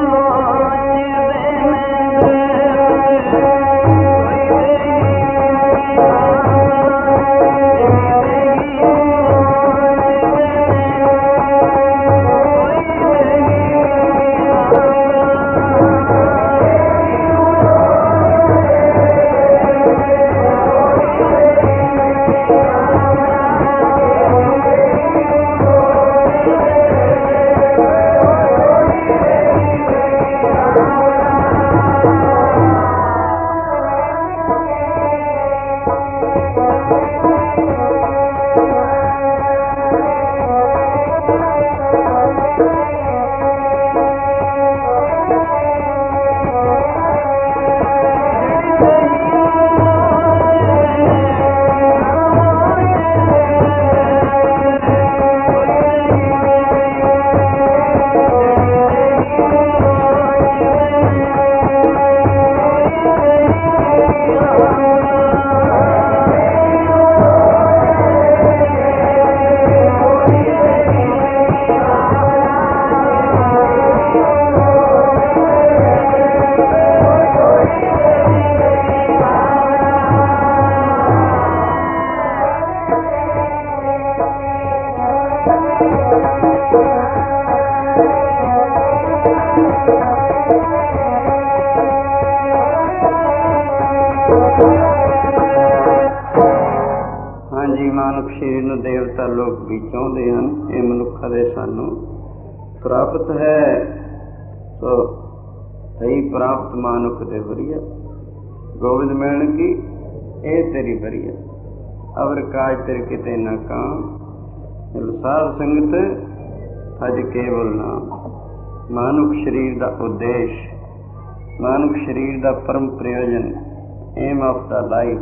ਮਾਨੁਖ ਸਰੀਰ ਨੂੰ ਦੇਵਤਾ ਲੋਕ ਵੀ ਚਾਹੁੰਦੇ ਹਨ। ਇਹ ਮਨੁੱਖਾਂ ਦੇ ਸਾਨੂੰ ਪ੍ਰਾਪਤ ਹੈ। ਸੋ ਸਹੀ ਪ੍ਰਾਪਤ ਮਾਨੁਖ ਦੇ ਵਰੀਆ ਗੋਬਿੰਦ ਮਿਲਣ ਕੀ ਇਹ ਤੇਰੀ ਵਰੀਆ ਅਵਰ ਕਾਜ ਤੇਰੇ ਕਿਤੇ ਨਾ ਕਾਮ ਸਾਧ ਸੰਗਤ ਭਜ ਕੇਵਲ ਨਾਮ। ਮਾਨੁਖ ਸਰੀਰ ਦਾ ਉਦੇਸ਼, ਮਾਨੁਖ ਸਰੀਰ ਦਾ ਪਰਮ ਪ੍ਰਯੋਜਨ, ਏਮ ਆਫ ਦਾ ਲਾਈਫ,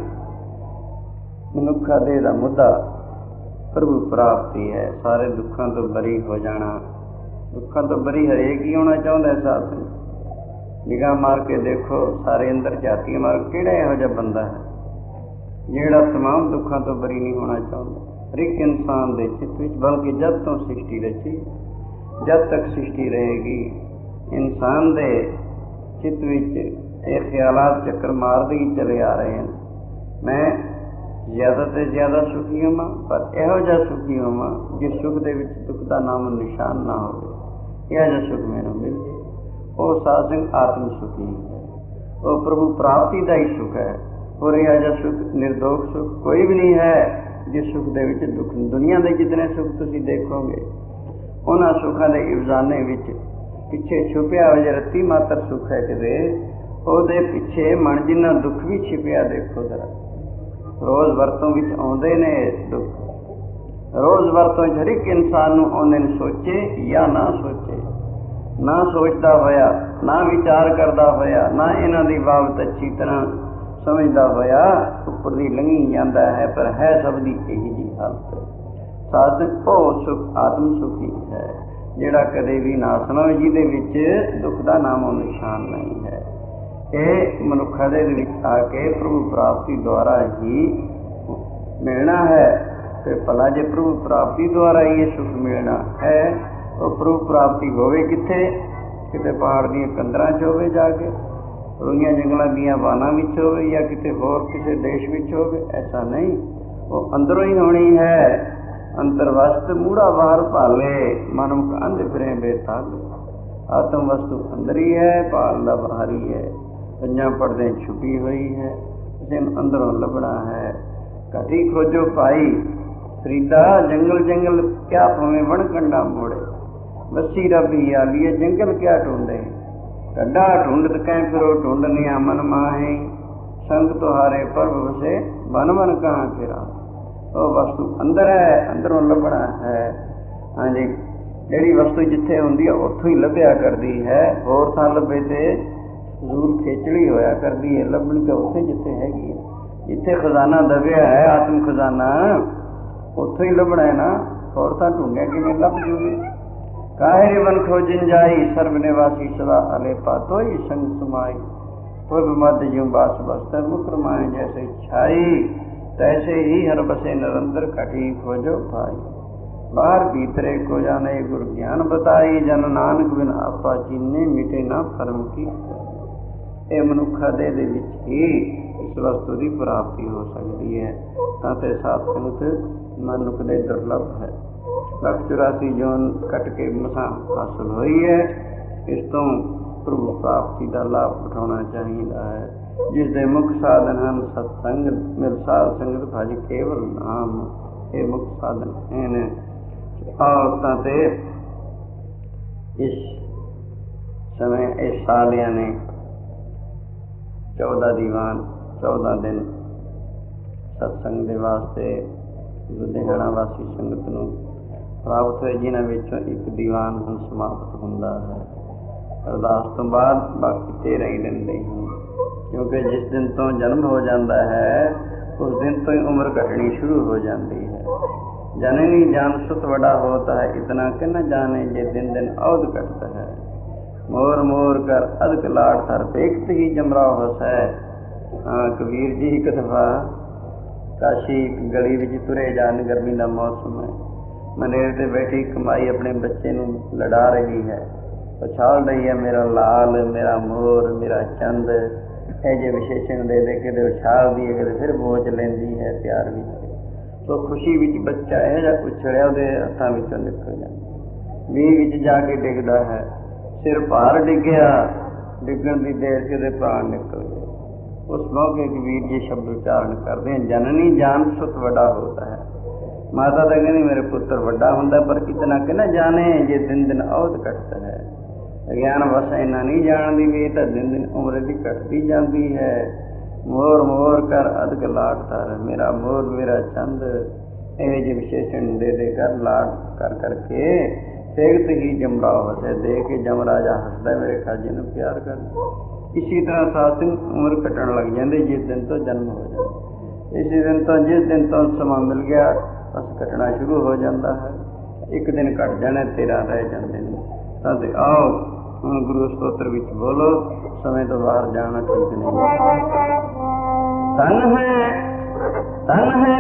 ਮਨੁੱਖਾ ਦੇਹ ਦਾ ਮੁੱਦਾ ਪ੍ਰਭੂ ਪ੍ਰਾਪਤੀ ਹੈ। ਸਾਰੇ ਦੁੱਖਾਂ ਤੋਂ ਬਰੀ ਹੋ ਜਾਣਾ। ਦੁੱਖਾਂ ਤੋਂ ਬਰੀ ਹਰੇਕ ਹੀ ਹੋਣਾ ਚਾਹੁੰਦਾ। ਸਾਧ ਸੰਗਤ ਨਿਗਾਹ ਮਾਰ ਕੇ ਦੇਖੋ, ਸਾਰੇ ਅੰਦਰ ਝਾਤੀਆਂ ਮਾਰ, ਕਿਹੜਾ ਇਹੋ ਜਿਹਾ ਬੰਦਾ ਹੈ ਜਿਹੜਾ ਤਮਾਮ ਦੁੱਖਾਂ ਤੋਂ ਬਰੀ ਨਹੀਂ ਹੋਣਾ ਚਾਹੁੰਦਾ। ਹਰ ਇੱਕ ਇਨਸਾਨ ਦੇ ਚਿੱਤ ਵਿੱਚ, ਬਲਕਿ ਜਦ ਤੋਂ ਸ੍ਰਿਸ਼ਟੀ ਰਚੀ, ਜਦ ਤੱਕ ਸ੍ਰਿਸ਼ਟੀ ਰਹੇਗੀ, ਇਨਸਾਨ ਦੇ ਚਿੱਤ ਵਿੱਚ ਇਹ ਖਿਆਲਾਤ ਚੱਕਰ ਮਾਰਦੇ ਹੀ ਚਲੇ ਆ ਰਹੇ ਹਨ। ਮੈਂ ਜ਼ਿਆਦਾ ਤੋਂ ਜ਼ਿਆਦਾ ਸੁਖੀ ਹੋਵਾਂ, ਪਰ ਇਹੋ ਜਿਹਾ ਸੁਖੀ ਹੋਵਾਂ ਜਿਸ ਸੁੱਖ ਦੇ ਵਿੱਚ ਦੁੱਖ ਦਾ ਨਾਮ ਨਿਸ਼ਾਨ ਨਾ ਹੋਵੇ। ਇਹੋ ਜਿਹਾ ਸੁੱਖ ਮੈਨੂੰ ਮਿਲ ਜਾਏ। ਉਹ ਸਾਧ ਸੰਗਤ ਆਤਮ ਸੁਖੀ ਹੈ। ਉਹ ਪ੍ਰਭੂ ਪ੍ਰਾਪਤੀ ਦਾ ਹੀ ਸੁੱਖ ਹੈ। ਔਰ ਇਹੋ ਜਿਹਾ ਸੁੱਖ, ਨਿਰਦੋਖ ਸੁੱਖ ਕੋਈ ਵੀ ਨਹੀਂ ਹੈ ਜਿਸ ਸੁੱਖ ਦੇ ਵਿੱਚ ਦੁੱਖ। ਦੁਨੀਆ ਦੇ ਜਿਤਨੇ ਸੁੱਖ ਤੁਸੀਂ ਦੇਖੋਗੇ, ਉਹਨਾਂ ਸੁੱਖਾਂ ਦੇ ਇਵਜ਼ਾਨੇ ਵਿੱਚ ਪਿੱਛੇ ਛੁਪਿਆ ਹੋਇਆ ਰੱਤੀ ਮਾਤਰ ਸੁੱਖ ਹੈ ਕਿਤੇ, ਉਹਦੇ ਪਿੱਛੇ ਮਨ ਜਿੰਨਾ ਦੁੱਖ ਵੀ ਛਿਪਿਆ ਦੇਖੋ ਜ਼ਰਾ। ਰੋਜ਼ ਵਰਤੋਂ ਵਿੱਚ ਆਉਂਦੇ ਨੇ ਦੁੱਖ। ਰੋਜ਼ ਵਰਤੋਂ 'ਚ ਹਰ ਇੱਕ ਇਨਸਾਨ ਨੂੰ ਆਉਂਦੇ ਨੇ, ਸੋਚੇ ਜਾਂ ਨਾ ਸੋਚੇ। ਨਾ ਸੋਚਦਾ ਹੋਇਆ, ਨਾ ਵਿਚਾਰ ਕਰਦਾ ਹੋਇਆ, ਨਾ ਇਹਨਾਂ ਦੀ ਬਾਬਤ ਅੱਛੀ ਤਰ੍ਹਾਂ ਸਮਝਦਾ ਹੋਇਆ ਉੱਪਰ ਦੀ ਲੰਘੀ ਜਾਂਦਾ ਹੈ। ਪਰ ਹੈ ਸਭ ਦੀ ਇਹੀ ਜਿਹੀ ਹਾਲਤ। ਸਾਧ ਉਹ ਸੁੱਖ ਆਤਮ ਸੁਖੀ ਹੈ ਜਿਹੜਾ ਕਦੇ ਵੀ ਨਾਸ ਨਾ ਹੋਵੇ, ਜਿਹਦੇ ਵਿੱਚ ਦੁੱਖ ਦਾ ਨਾਮੋ ਨਿਸ਼ਾਨ ਨਹੀਂ ਹੈ। ਇਹ ਮਨੁੱਖਾਂ ਦੇ ਵਿੱਚ ਆ ਕੇ ਪ੍ਰਭੂ ਪ੍ਰਾਪਤੀ ਦੁਆਰਾ ਹੀ ਮਿਲਣਾ ਹੈ। ਤੇ ਭਲਾ ਜੇ ਪ੍ਰਭੂ ਪ੍ਰਾਪਤੀ ਦੁਆਰਾ ਹੀ ਇਹ ਸੁੱਖ ਮਿਲਣਾ ਹੈ, ਉਹ ਪ੍ਰਭੂ ਪ੍ਰਾਪਤੀ ਹੋਵੇ ਕਿੱਥੇ? ਕਿਤੇ ਪਹਾੜ ਦੀਆਂ ਕੰਦਰਾਂ 'ਚ ਹੋਵੇ, ਜਾ ਕੇ ਰੁਈਆਂ ਜੰਗਲਾਂ ਦੀਆਂ ਵਾਨਾਂ ਵਿੱਚ ਹੋਵੇ, ਜਾਂ ਕਿਤੇ ਹੋਰ ਕਿਸੇ ਦੇਸ਼ ਵਿੱਚ ਹੋਵੇ। ਐਸਾ ਨਹੀਂ, ਉਹ ਅੰਦਰੋਂ ਹੀ ਹੋਣੀ ਹੈ। ਅੰਤਰ ਵਸਤ ਮੂੜਾ ਬਾਹਰ ਭਾਲੇ, ਮਨੁੱਖ ਅੰਧ ਫਿਰੇ ਬੇਤਾਲੇ। ਆਤਮ ਵਸਤੂ ਅੰਦਰ ਹੀ ਹੈ, ਭਾਲ ਦਾ ਬਾਹਰ ਹੀ ਹੈ। ਪੰਜਾਂ ਪੜਦੇ ਛੁਪੀ ਹੋਈ ਹੈ, ਕਿਸੇ ਨੂੰ ਅੰਦਰੋਂ ਲੱਭਣਾ ਹੈ। ਘਟੀ ਖੋਜੋ ਭਾਈ ਫਰੀਦਾ, ਜੰਗਲ ਜੰਗਲ ਕਿਆ ਭਵੇਂ ਵਣ ਕੰਡਾ ਮੋੜੇ। ਵਸੀ ਰੱਬੀ ਆਲੀਏ ਜੰਗਲ ਕਿਆ ਢੂੰਡੇ। ਕੱਡਾ ਢੂੰਡਤ ਕਹਿ ਫਿਰੋ ਢੂੰਡਨਿਆ ਮਨ ਮਾਹੇ। ਸੰਗ ਤੁਹਾਰੇ ਪਰਬ ਵਸੇ ਬਨ ਬਨ ਕਹਾਂ ਫਿਰਾ। ਉਹ ਵਸਤੂ ਅੰਦਰ ਹੈ, ਅੰਦਰੋਂ ਲੱਭਣਾ ਹੈ। ਹਾਂਜੀ, ਜਿਹੜੀ ਵਸਤੂ ਜਿੱਥੇ ਹੁੰਦੀ ਹੈ ਉੱਥੋਂ ਹੀ ਲੱਭਿਆ ਕਰਦੀ ਹੈ। ਹੋਰ ਥਾਂ ਲੱਭੇ ਤੇ ਜ਼ਰੂਰ ਖੇਚਲੀ ਹੋਇਆ ਕਰਦੀ ਹੈ। ਲੱਭਣੀ ਤਾਂ ਉੱਥੇ ਜਿੱਥੇ ਹੈਗੀ ਹੈ। ਜਿੱਥੇ ਖਜ਼ਾਨਾ ਦਬਿਆ ਹੈ, ਆਤਮ ਖਜ਼ਾਨਾ, ਉੱਥੋਂ ਹੀ ਲੱਭਣਾ ਹੈ ਨਾ। ਹੋਰ ਥਾਂ ਢੂੰਡਿਆ ਕਿਵੇਂ ਲੱਭ ਜੂਗੀ? ਕਾਹੇ ਬਨ ਖੋਜਨ ਜਾਈ ਸਰਬ ਨਿਵਾਸੀ ਸਦਾ ਅਲੇਪਾ। ਤੋਈ ਸੰਗ ਸਮਾਈ ਤੋਈ ਮਦ ਜਿਉ ਬਾਸ ਬਸਤਾ। ਮੁਕਰ ਮਾਏ ਜੈਸੇ ਛਾਈ तैसे ही हर बसे निरंतर कठी खोजो भाई। बाहर भीतरे को जाने गुरु ज्ञान बताई। जन नानक बिन आपा चीने मिटे ना फर्म की। ਇਹ ਮਨੁੱਖਾ ਦੇਹ ਦੇ ਵਿੱਚ ਹੀ ਇਸ ਵਸਤੂ ਦੀ ਪ੍ਰਾਪਤੀ ਹੋ ਸਕਦੀ ਹੈ। ਤਾਂ ਤੇ ਸਾਧ ਸੰਗਤ ਮਨੁੱਖ ਦੇ ਦੁਰਲਭ ਹੈ। ਲੱਖ ਚੁਰਾਸੀ ਜੋਨ ਕੱਟ ਕੇ ਮਸਾਂ ਹਾਸਲ ਹੋਈ ਹੈ। ਇਸ ਤੋਂ ਪ੍ਰਭੂ ਪ੍ਰਾਪਤੀ ਦਾ ਲਾਭ ਉਠਾਉਣਾ ਚਾਹੀਦਾ ਹੈ, ਜਿਸ ਦੇ ਮੁੱਖ ਸਾਧਨ ਹਨ ਸਤਸੰਗ, ਮਿਲ ਸਾਧ ਸੰਗਤ ਭਜ ਕੇਵਲ ਨਾਮ। ਇਹ ਮੁੱਖ ਸਾਧਨ ਹਨ। ਔਰਤਾਂ ਤੇ ਇਸ ਸਮੇਂ ਇਸ ਸਾਲਿਆਂ ਨੇ ਚੌਦਾਂ ਦੀਵਾਨ ਚੌਦਾਂ ਦਿਨ ਸਤਸੰਗ ਦੇ ਵਾਸਤੇ ਲੁਧਿਆਣਾ ਵਾਸੀ ਸੰਗਤ ਨੂੰ ਪ੍ਰਾਪਤ ਹੋਏ, ਜਿਨ੍ਹਾਂ ਵਿੱਚੋਂ ਇੱਕ ਦੀਵਾਨ ਹੁਣ ਸਮਾਪਤ ਹੁੰਦਾ ਹੈ। ਅਰਦਾਸ ਤੋਂ ਬਾਅਦ ਬਾਕੀ ਤੇਰਾਂ ਹੀ ਲੈਂਦੇ ਹਨ, ਕਿਉਂਕਿ ਜਿਸ ਦਿਨ ਤੋਂ ਜਨਮ ਹੋ ਜਾਂਦਾ ਹੈ ਉਸ ਦਿਨ ਤੋਂ ਹੀ ਉਮਰ ਘਟਣੀ ਸ਼ੁਰੂ ਹੋ ਜਾਂਦੀ ਹੈ। जननी जान सुत बड़ा होता है, इतना कि न जाने जे दिन दिन औध कटता है। मोर मोर कर अदक लाट थर पेकत ही जमरा होस है। हाँ कबीर जी एक दफा काशी गली विच तुरे जान, गर्मी का मौसम है, मनेरे ते बैठी कमाई अपने बच्चे नूं लड़ा रही है, पछाड़ रही है मेरा लाल, मेरा मोर, मेरा चंद, ਇਹ ਜਿਹੇ ਵਿਸ਼ੇਸ਼ਣ ਦੇ ਦੇ ਕੇ ਉਛਾਲਦੀ ਹੈ, ਕਦੇ ਫਿਰ ਬੋਝ ਲੈਂਦੀ ਹੈ ਪਿਆਰ ਵਿੱਚ। ਸੋ ਖੁਸ਼ੀ ਵਿੱਚ ਬੱਚਾ ਇਹ ਜਿਹਾ ਉਛਲਿਆ ਉਹਦੇ ਹੱਥਾਂ ਵਿੱਚੋਂ ਨਿਕਲ ਜਾਂਦਾ, ਮੀਂਹ ਵਿੱਚ ਜਾ ਕੇ ਡਿੱਗਦਾ ਹੈ, ਸਿਰ ਭਾਰ ਡਿੱਗਿਆ, ਡਿੱਗਣ ਦੀ ਦੇਰ ਸੀ ਉਹਦੇ ਪ੍ਰਾਣ ਨਿਕਲ ਗਏ। ਉਸ ਮੌਕੇ ਕਬੀਰ ਜੀ ਸ਼ਬਦ ਉਚਾਰਨ ਕਰਦੇ ਹਨ, ਜਨਨੀ ਜਾਨ ਸੁਤ ਵੱਡਾ ਹੋਤਾ ਹੈ। ਮਾਤਾ ਤਾਂ ਕਹਿੰਦੀ ਮੇਰੇ ਪੁੱਤਰ ਵੱਡਾ ਹੁੰਦਾ ਪਰ ਇਤਨਾ ਕਿ ਨਾ ਜਾਣੇ ਜੇ ਦਿਨ ਦਿਨ ਔਧ ਘਟਦਾ ਹੈ। ਅਗਿਆਨ ਵਸ ਇੰਨਾ ਨਹੀਂ ਜਾਣਦੀ ਵੀ ਇਹ ਤਾਂ ਦਿਨ ਦਿਨ ਉਮਰ ਦੀ ਘਟਦੀ ਜਾਂਦੀ ਹੈ। ਮੋਰ ਮੋਰ ਕਰ ਅਧਿਕ ਲਾਟ ਧਰ, ਮੇਰਾ ਮੋਰ ਮੇਰਾ ਚੰਦ, ਇਹ ਜਿਹੇ ਵਿਸ਼ੇਸ਼ਣ ਦੇ ਦੇ ਕਰ ਲਾਟ ਕਰ ਕਰਕੇ ਸੇਗਤ ਹੀ ਜਮਰਾ ਵਸੇ, ਦੇ ਕੇ ਜਮ ਰਾਜਾ ਹੱਸਦਾ ਮੇਰੇ ਖਾਜੇ ਨੂੰ ਪਿਆਰ ਕਰ। ਇਸੀ ਤਰ੍ਹਾਂ ਸਾਧ ਸਿੰਘ ਉਮਰ ਘਟਣ ਲੱਗ ਜਾਂਦੇ ਜਿਸ ਦਿਨ ਤੋਂ ਜਨਮ ਹੋ ਜਾਂਦਾ। ਇਸੇ ਦਿਨ ਤੋਂ ਜਿਸ ਦਿਨ ਤੋਂ ਸਮਾਂ ਮਿਲ ਗਿਆ ਬਸ ਘਟਣਾ ਸ਼ੁਰੂ ਹੋ ਜਾਂਦਾ ਹੈ। ਇੱਕ ਦਿਨ ਘਟ ਜਾਣਾ, ਤੇਰਾਂ ਰਹਿ ਜਾਂਦੇ ਨੇ। ਤਾਂ ਤੇ ਆਓ ਹੁਣ ਗੁਰੂ ਸਤੋਤਰ ਵਿੱਚ ਬੋਲੋ, ਸਮੇਂ ਤੋਂ ਬਾਹਰ ਜਾਣਾ ਠੀਕ ਨਹੀਂ। ਤਨ ਹੈ ਤਨ ਹੈ